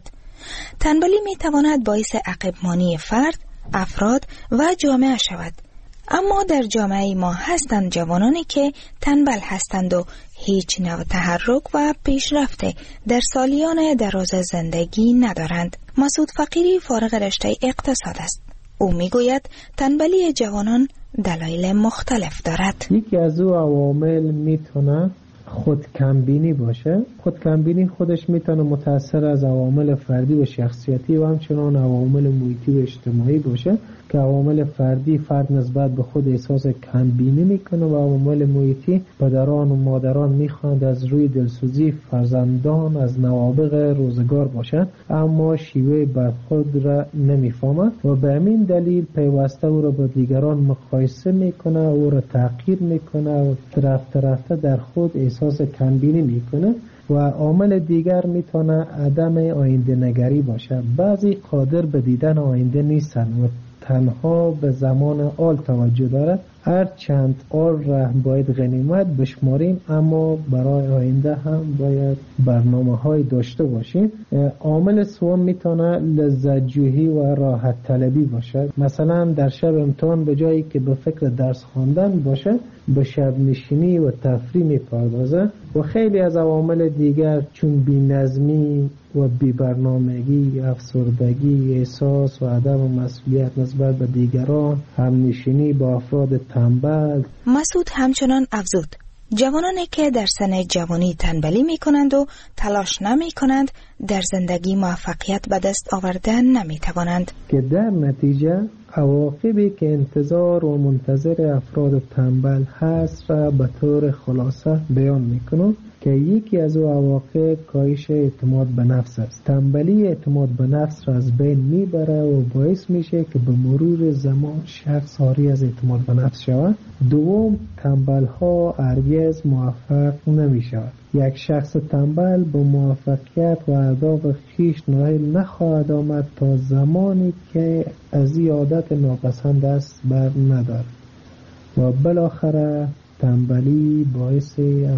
تنبلی می تواند باعث عقب‌مانی فرد، افراد و جامعه شود. اما در جامعه ما هستند جوانانی که تنبل هستند و هیچ نوع تحرک و پیشرفت در سالیان دراز زندگی ندارند. مسعود فقیری فارغ رشته اقتصاد است. او میگوید تنبلی جوانان دلایل مختلف دارد. یکی از او عوامل میتونه خود کمبینی باشه. خود کمبینی خودش میتونه متأثر از عوامل فردی و شخصیتی و همچنان عوامل محیطی و اجتماعی باشه که عوامل فردی فرد نسبت به خود احساس کمبینی میکنه و عوامل محیطی پدران و مادران میخواند از روی دلسوزی فرزندان از نوابغ روزگار باشند، اما شیوه برخورد را نمیفهمند و به همین دلیل پیوسته او را با دیگران مقایسه میکنه، او را تحقیر میکنه و رفته رفته در خود احساس کمبینی میکنه. و عامل دیگر میتونه عدم آینده نگری باشه. بعضی قادر به دیدن آینده نیستن و تنها به زمان آل توجه دارد. هر چند آل را باید غنیمت بشماریم، اما برای آینده هم باید برنامه های داشته باشیم. عامل سوم میتونه لذت جویی و راحت طلبی باشه. مثلا در شب امتحان به جایی که به فکر درس خواندن باشه به شب نشینی و تفریح میپردازه. و خیلی از عوامل دیگر چون بی‌نظمی و بی‌برنامگی، افسردگی، احساس و عدم مسئولیت نسبت به دیگران، همنشینی با افراد تنبل. مسعود همچنان افزود جوانانی که در سن جوانی تنبلی می کنند و تلاش نمی کنند در زندگی موفقیت به دست آوردن نمی توانند، که در نتیجه عواقبی که انتظار و منتظر افراد تنبل هست را به طور خلاصه بیان می کنم که یکی از او عواقب کاهش اعتماد به نفس است. تنبلی اعتماد به نفس را از بین میبره و باعث میشه که به مرور زمان شخص عاری از اعتماد به نفس شود. دوم، تنبل ها هرگز موفق نمیشود. یک شخص تنبل به موفقیت و اهداف خویش نائل نخواهد آمد تا زمانی که از این عادت ناپسند است بر ندارد و بالاخره تنبلی باعث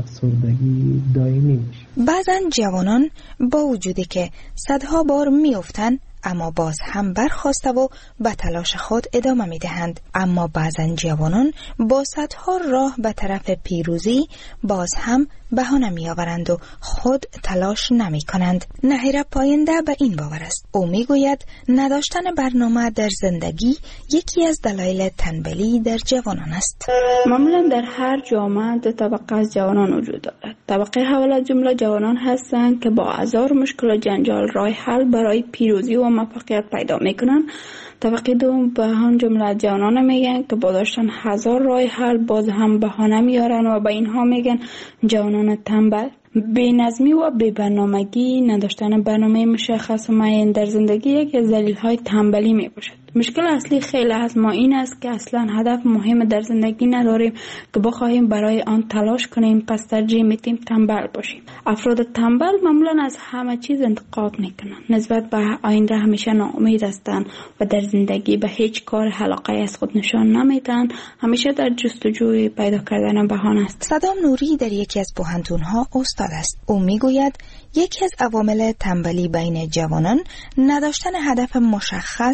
افسردگی دائمی میشه. بعضا جوانان با وجودی که صدها بار میافتند اما باز هم برخاسته و به تلاش خود ادامه میدهند. اما بعضا جوانان با صدها راه به طرف پیروزی باز هم بهانه میآورند و خود تلاش نمی کنند. نهیر پاینده به این باور است. او میگوید نداشتن برنامه در زندگی یکی از دلایل تنبلی در جوانان است. معمولا در هر جامعه دو طبقه از جوانان وجود دارد. طبقه اول از جمله جوانان هستند که با هزار مشکل و جنجال راه حل برای پیروزی و موفقیت پیدا میکنند. طبقه دوم به هم جمله جوانان میگن که با داشتن هزار راه حل باز هم بهانه میارن و به اینها میگن جوانان تنبل. بی‌نظمی و بی‌برنامگی، نداشتن برنامه مشخص و معین در زندگی یکی از دلایل تنبلی میباشد. مشکل اصلی خیلی از ما این است که اصلا هدف مهم در زندگی نداریم که بخواهیم برای آن تلاش کنیم، پس ترجیح میدیم تنبل باشیم. افراد تنبل معمولا از همه چیز انتقاد میکنند، نسبت به آینده همیشه ناامید هستند و در زندگی به هیچ کار علاقه از خود نشان نمیدن، همیشه در جستجوی پیدا کردن بهانه است. صدام نوری در یکی از پوهنتون‌ها استاد است. او میگوید یکی از عوامل تنبلی بین جوانان نداشتن هدف مشخص،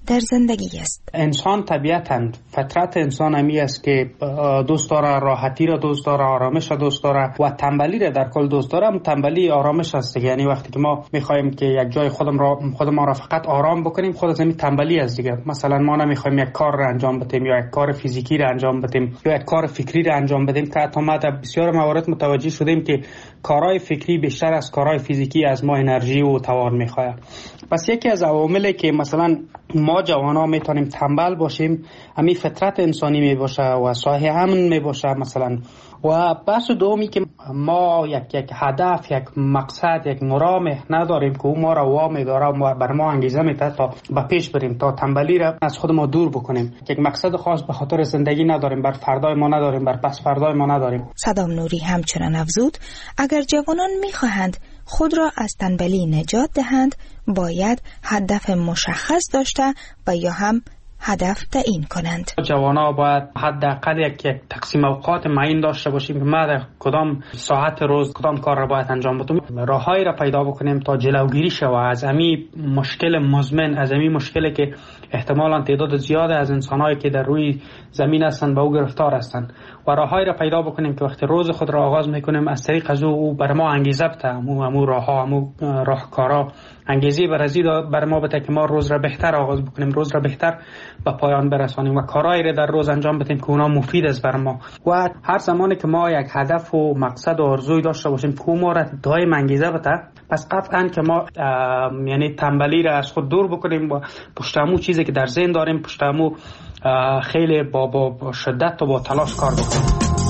در زندگی است. انسان طبیعتاً فطرت انسان همی است که دوست داره راحتی را دوست داره، آرامش را دوست داره و تنبلی را در کل دوست داره. تنبلی آرامش است، یعنی وقتی که ما میخوایم که یک جای خودم را خودمان را فقط آرام بکنیم، خود از همین تنبلی است دیگه. مثلا ما نمیخوایم یک کار را انجام بدیم یا یک کار فیزیکی را انجام بدیم یا یک کار فکری را انجام بدیم، که حتی ما در بسیار موارد متوجه شدیم که کارهای فکری بیشتر از کارهای فیزیکی از ما انرژی و توان میخواد. پس یکی از عواملی که مثلا ما جوانا میتونیم تنبل باشیم همین فطرت انسانی میباشه و صاحب امن میباشه مثلا. و بحث دومی که ما یک یک هدف، یک مقصد، یک مرام نداریم که او ما را وامی داره و بر ما انگیزه میده تا به پیش بریم، تا تنبلی را از خود ما دور بکنیم. یک مقصد خاص به خاطر زندگی نداریم، بر فردای ما نداریم، بر پس فردای ما نداریم. صدام نوری همچنان افزود اگر جوانان میخواهند خود را از تنبلی نجات دهند باید هدف مشخص داشته و یا هم هدف تعیین کنند. جوانا باید حداقل یک یک تقسیم اوقات معین داشته باشیم که ما در کدام ساعت روز کدام کار را باید انجام بدیم. راههایی را پیدا بکنیم تا جلوگیری شود از همین مشکل مزمن، از همین مشکلی که احتمالاً تعداد زیاد از انسان‌هایی که در روی زمین هستند به او گرفتار هستند، و راههایی را پیدا بکنیم که وقتی روز خود را آغاز میکنیم از طریق از او بر ما انگیزه بده، امو امو راهها، امو راهکارا انگیزه بر ازید بر ما بده که ما روز را بهتر آغاز بکنیم، روز را بهتر به پایان برسانیم و کارهایی را در روز انجام بدیم که اونا مفید است بر ما. و هر زمانی که ما یک هدف و مقصد و آرزوی داشته باشیم که ما را دائم انگیزه بده، پس قطعاً که ما یعنی تنبلی را از خود دور بکنیم و پشت همون چیزی که در ذهن داریم پشت همون خیلی با, با, با شدت و با تلاش کار بکنیم.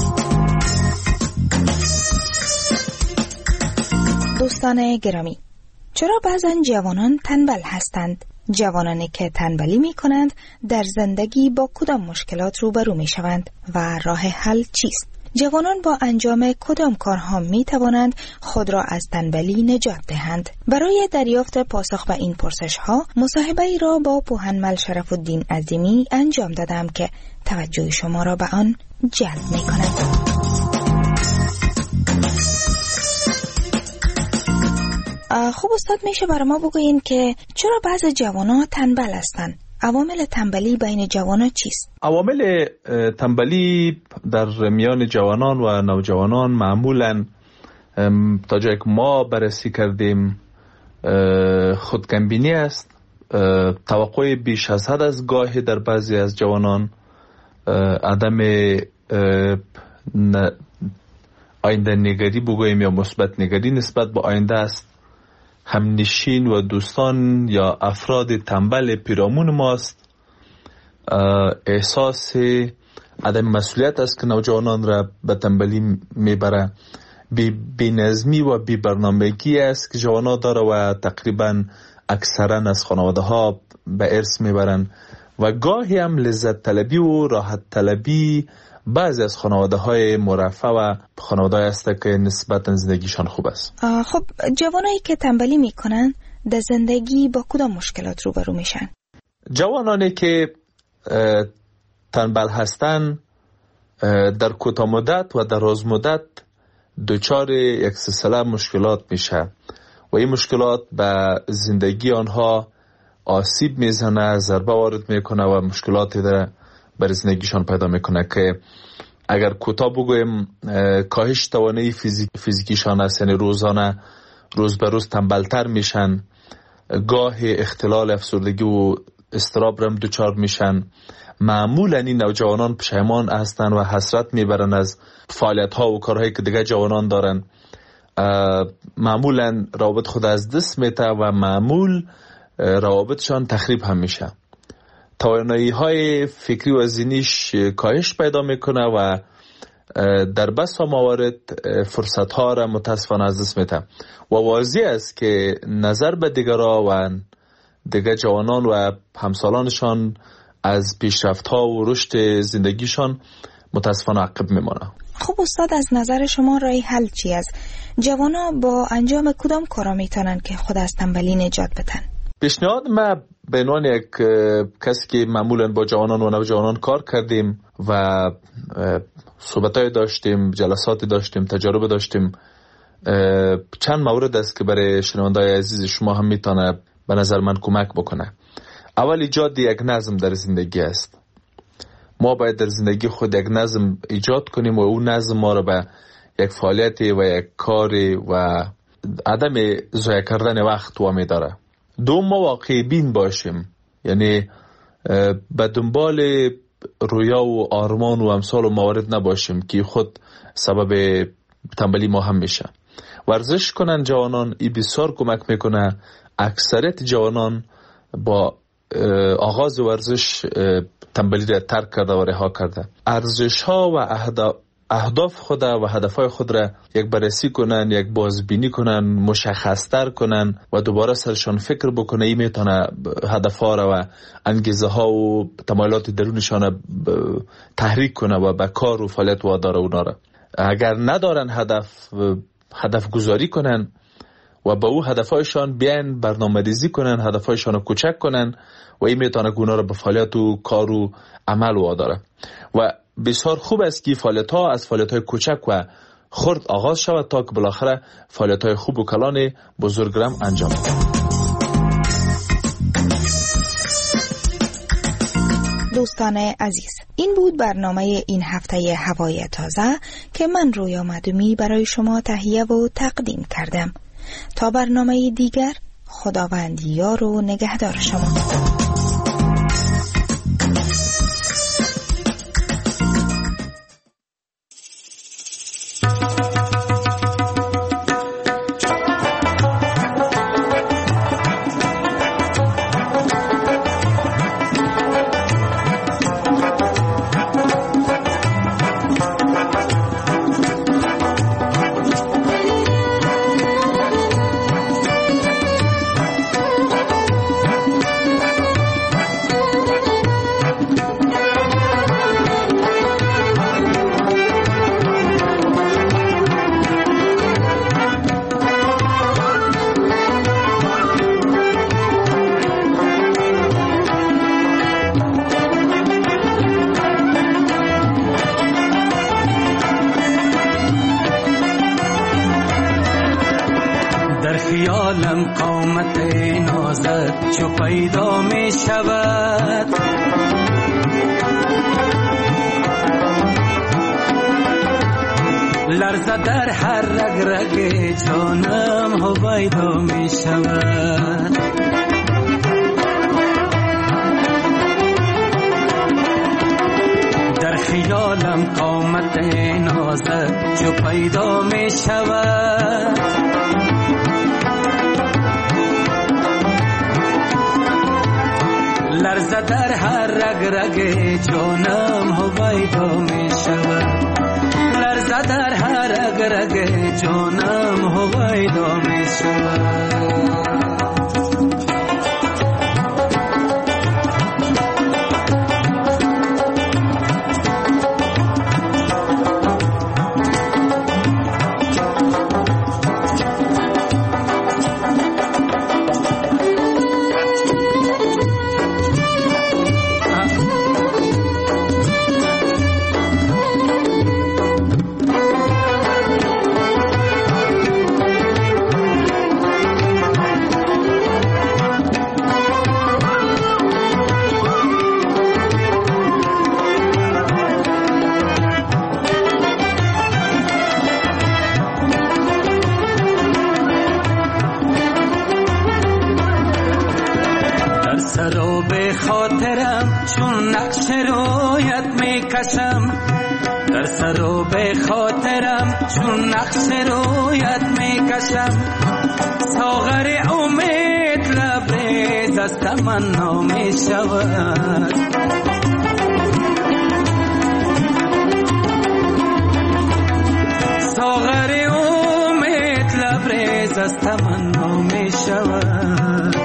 دوستان گرامی، چرا بعضا جوانان تنبل هستند؟ جوانانی که تنبلی می کنند در زندگی با کدام مشکلات روبرو می شوند و راه حل چیست؟ جوانان با انجام کدام کارها می توانند خود را از تنبلی نجات دهند؟ برای دریافت پاسخ به این پرسش ها مصاحبه ای را با پوهنمل شرف الدین عظیمی انجام دادم که توجه شما را به آن جلب می کند. خوب استاد، میشه برای ما بگوین که چرا بعض جوانان تنبل هستند؟ عوامل تنبلی بین جوانان چیست؟ عوامل تنبلی در میان جوانان و نوجوانان معمولاً تا جایی که ما بررسی کردیم خودکمبینی است، توقع بیش از حد از گاهی در بعضی از جوانان، عدم آینده نگری بگوییم یا مثبت نگری نسبت به آینده است، همنشین و دوستان یا افراد تنبل پیرامون ماست، احساس عدم مسئولیت است که نوجوانان را به تنبلی میبره، بی نظمی و بی برنامگی است که جوانان داره و تقریبا اکثرا از خانواده ها به ارث میبرن، و گاهی هم لذت طلبی و راحت طلبی بعضی از خانواده های مرفه و خانواده های است که نسبت زندگیشان خوب است. خب جوانایی که تنبلی میکنن در زندگی با کدام مشکلات روبرو میشن؟ جوانانی که تنبل هستن در کوتاه مدت و در دراز مدت دچار یک سلسله مشکلات میشه و این مشکلات به زندگی آنها آسیب میزنه، ضربه وارد میکنه و مشکلاتی در بر زندگیشان پیدا میکنه که اگر کوتاه بگویم کاهش توانایی فیزیک فیزیکیشان است، یعنی روزانه روز به روز تنبلتر میشن، گاه اختلال افسردگی و اضطراب رم دچار میشن. معمولا این نوجوانان پشیمان هستن و حسرت میبرن از فعالیت ها و کارهایی که دیگه جوانان دارن، معمولا روابط خود از دست میته و معمول روابطشان تخریب هم میشه، توانایی های فکری و ذهنیش کاهش پیدا میکنه و در بسا موارد فرصت ها را متاسفانه از دست میده و واضح است که نظر به دیگرها و دیگر جوانان و همسالانشان از پیشرفت ها و رشد زندگیشان متاسفانه عقب میمانه. خب استاد، از نظر شما راه حل چی است؟ جوانا با انجام کدام کارا میتونن که خود از تنبلی نجات بدن؟ پیشنهاد ما به عنوان یک کسی که معمولا با جوانان و نوجوانان کار کردیم و صحبتای داشتیم، جلساتی داشتیم، تجربه داشتیم، چند مورد است که برای شنونده‌های عزیز شما هم میتونه به نظر من کمک بکنه. اول ایجاد یک نظم در زندگی است. ما باید در زندگی خود یک نظم ایجاد کنیم و اون نظم ما رو به یک فعالیت و یک کار و عدم ضایع کردن وقت وامی داره. دوم، ما واقعی بین باشیم، یعنی به دنبال رویا و آرمان و امثال و موارد نباشیم که خود سبب تنبلی ما هم میشه. ورزش کنن جوانان، این بسیار کمک میکنه. اکثریت جوانان با آغاز ورزش تنبلی را ترک کرده و رها کرده. ارزش ها و اهداف خود و هدفهای خود را یک بررسی کنن، یک بازبینی کنن، مشخص‌تر کنن و دوباره سرشان فکر بکنه. این میتونه هدفها را و انگیزه ها و تمایلات درونشان تحریک کنه و به کار و فعالیت واداره اونا را. اگر ندارن هدف، هدف گذاری کنن و با او هدفهایشان بیان برنامه‌ریزی کنن، هدفهایشان رو کوچک کنن و این میتونه اونا را به فعالیت و کار و عمل واداره. و بسیار خوب است که فعالیت ها از فعالیت های کوچک و خرد آغاز شود تا که بالاخره فعالیت های خوب و کلان بزرگرم انجام شود. دوستان عزیز، این بود برنامه این هفته هوای تازه که من رویا مدومی برای شما تهیه و تقدیم کردم. تا برنامه دیگر، خداوند یار و نگهدار شما. خیالم قامت نازت چو پیدا می شود، لرزه در هر رگ رگ جانم هویدا می شود. در خیالم قامت نازت چو پیدا می شود، لرزه در هر رگ رگ جانم هویدا می شود، لرزه در هر رگ رگ جانم هویدا می شود. در سرو به خاطرم چون نقش رویت می کشم، ساغر امید لبریز از تمنا می شود، ساغر امید لبریز از تمنا می شود.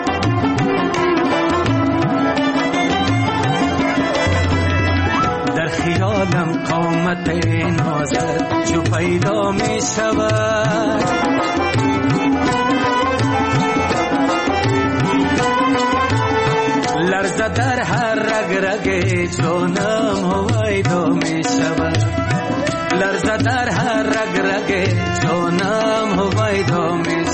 خیالم قامت نازت چو پیدا می شود، لرزه در هر رگ رگ جانم هویدا می شود، لرزه در هر رگ رگ جانم هویدا می